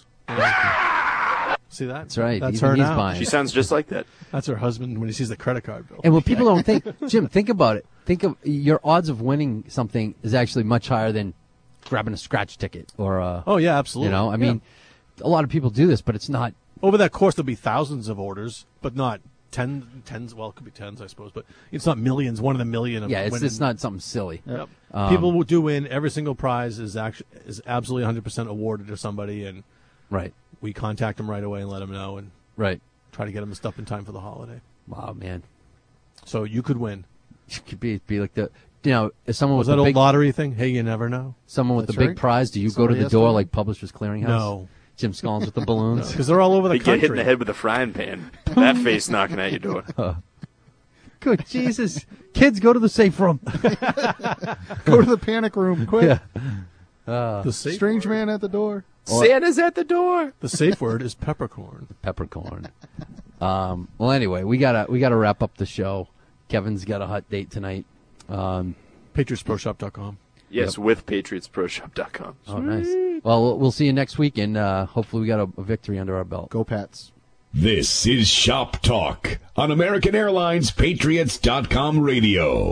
See that? That's right. That's Even her he's now. buying. She sounds just like that. That's her husband when he sees the credit card bill. And what people don't think, Jim, think about it. Think of your odds of winning something is actually much higher than grabbing a scratch ticket or a, Oh yeah, absolutely. you know, I mean, a lot of people do this, but it's not. Over that course, there'll be thousands of orders, but not ten, tens. Well, it could be tens, I suppose, but it's not millions. One of the million. Of Yeah, it's, winning. it's not something silly. Yep. Um, People will do win. Every single prize is actually is absolutely one hundred percent awarded to somebody, and Right. we contact them right away and let them know, and Right. try to get them the stuff in time for the holiday. Wow, man. So you could win. It could be be like the you know, if someone Was with that the old big lottery thing? Hey, you never know. someone with That's the big right. prize, do you Somebody go to the has door to- like Publishers Clearinghouse? No. Jim Scollins with the balloons. Because they're all over the You get hit in country. the head with a frying pan. That face knocking at your door. Good Jesus. Kids, go to the safe room. Go to the panic room, quick. Yeah. Uh, The safe Strange man at the door. Santa's at the door. The safe word is peppercorn. peppercorn. Um, well, anyway, we gotta we gotta wrap up the show. Kevin's got a hot date tonight. Um, Patriots Pro Shop dot com. Yes, with Patriots Pro Shop dot com. oh, nice. Well, we'll- we'll see you next week, and uh, hopefully we got a, a victory under our belt. Go Pats. This is Shop Talk on American Airlines Patriots dot com radio.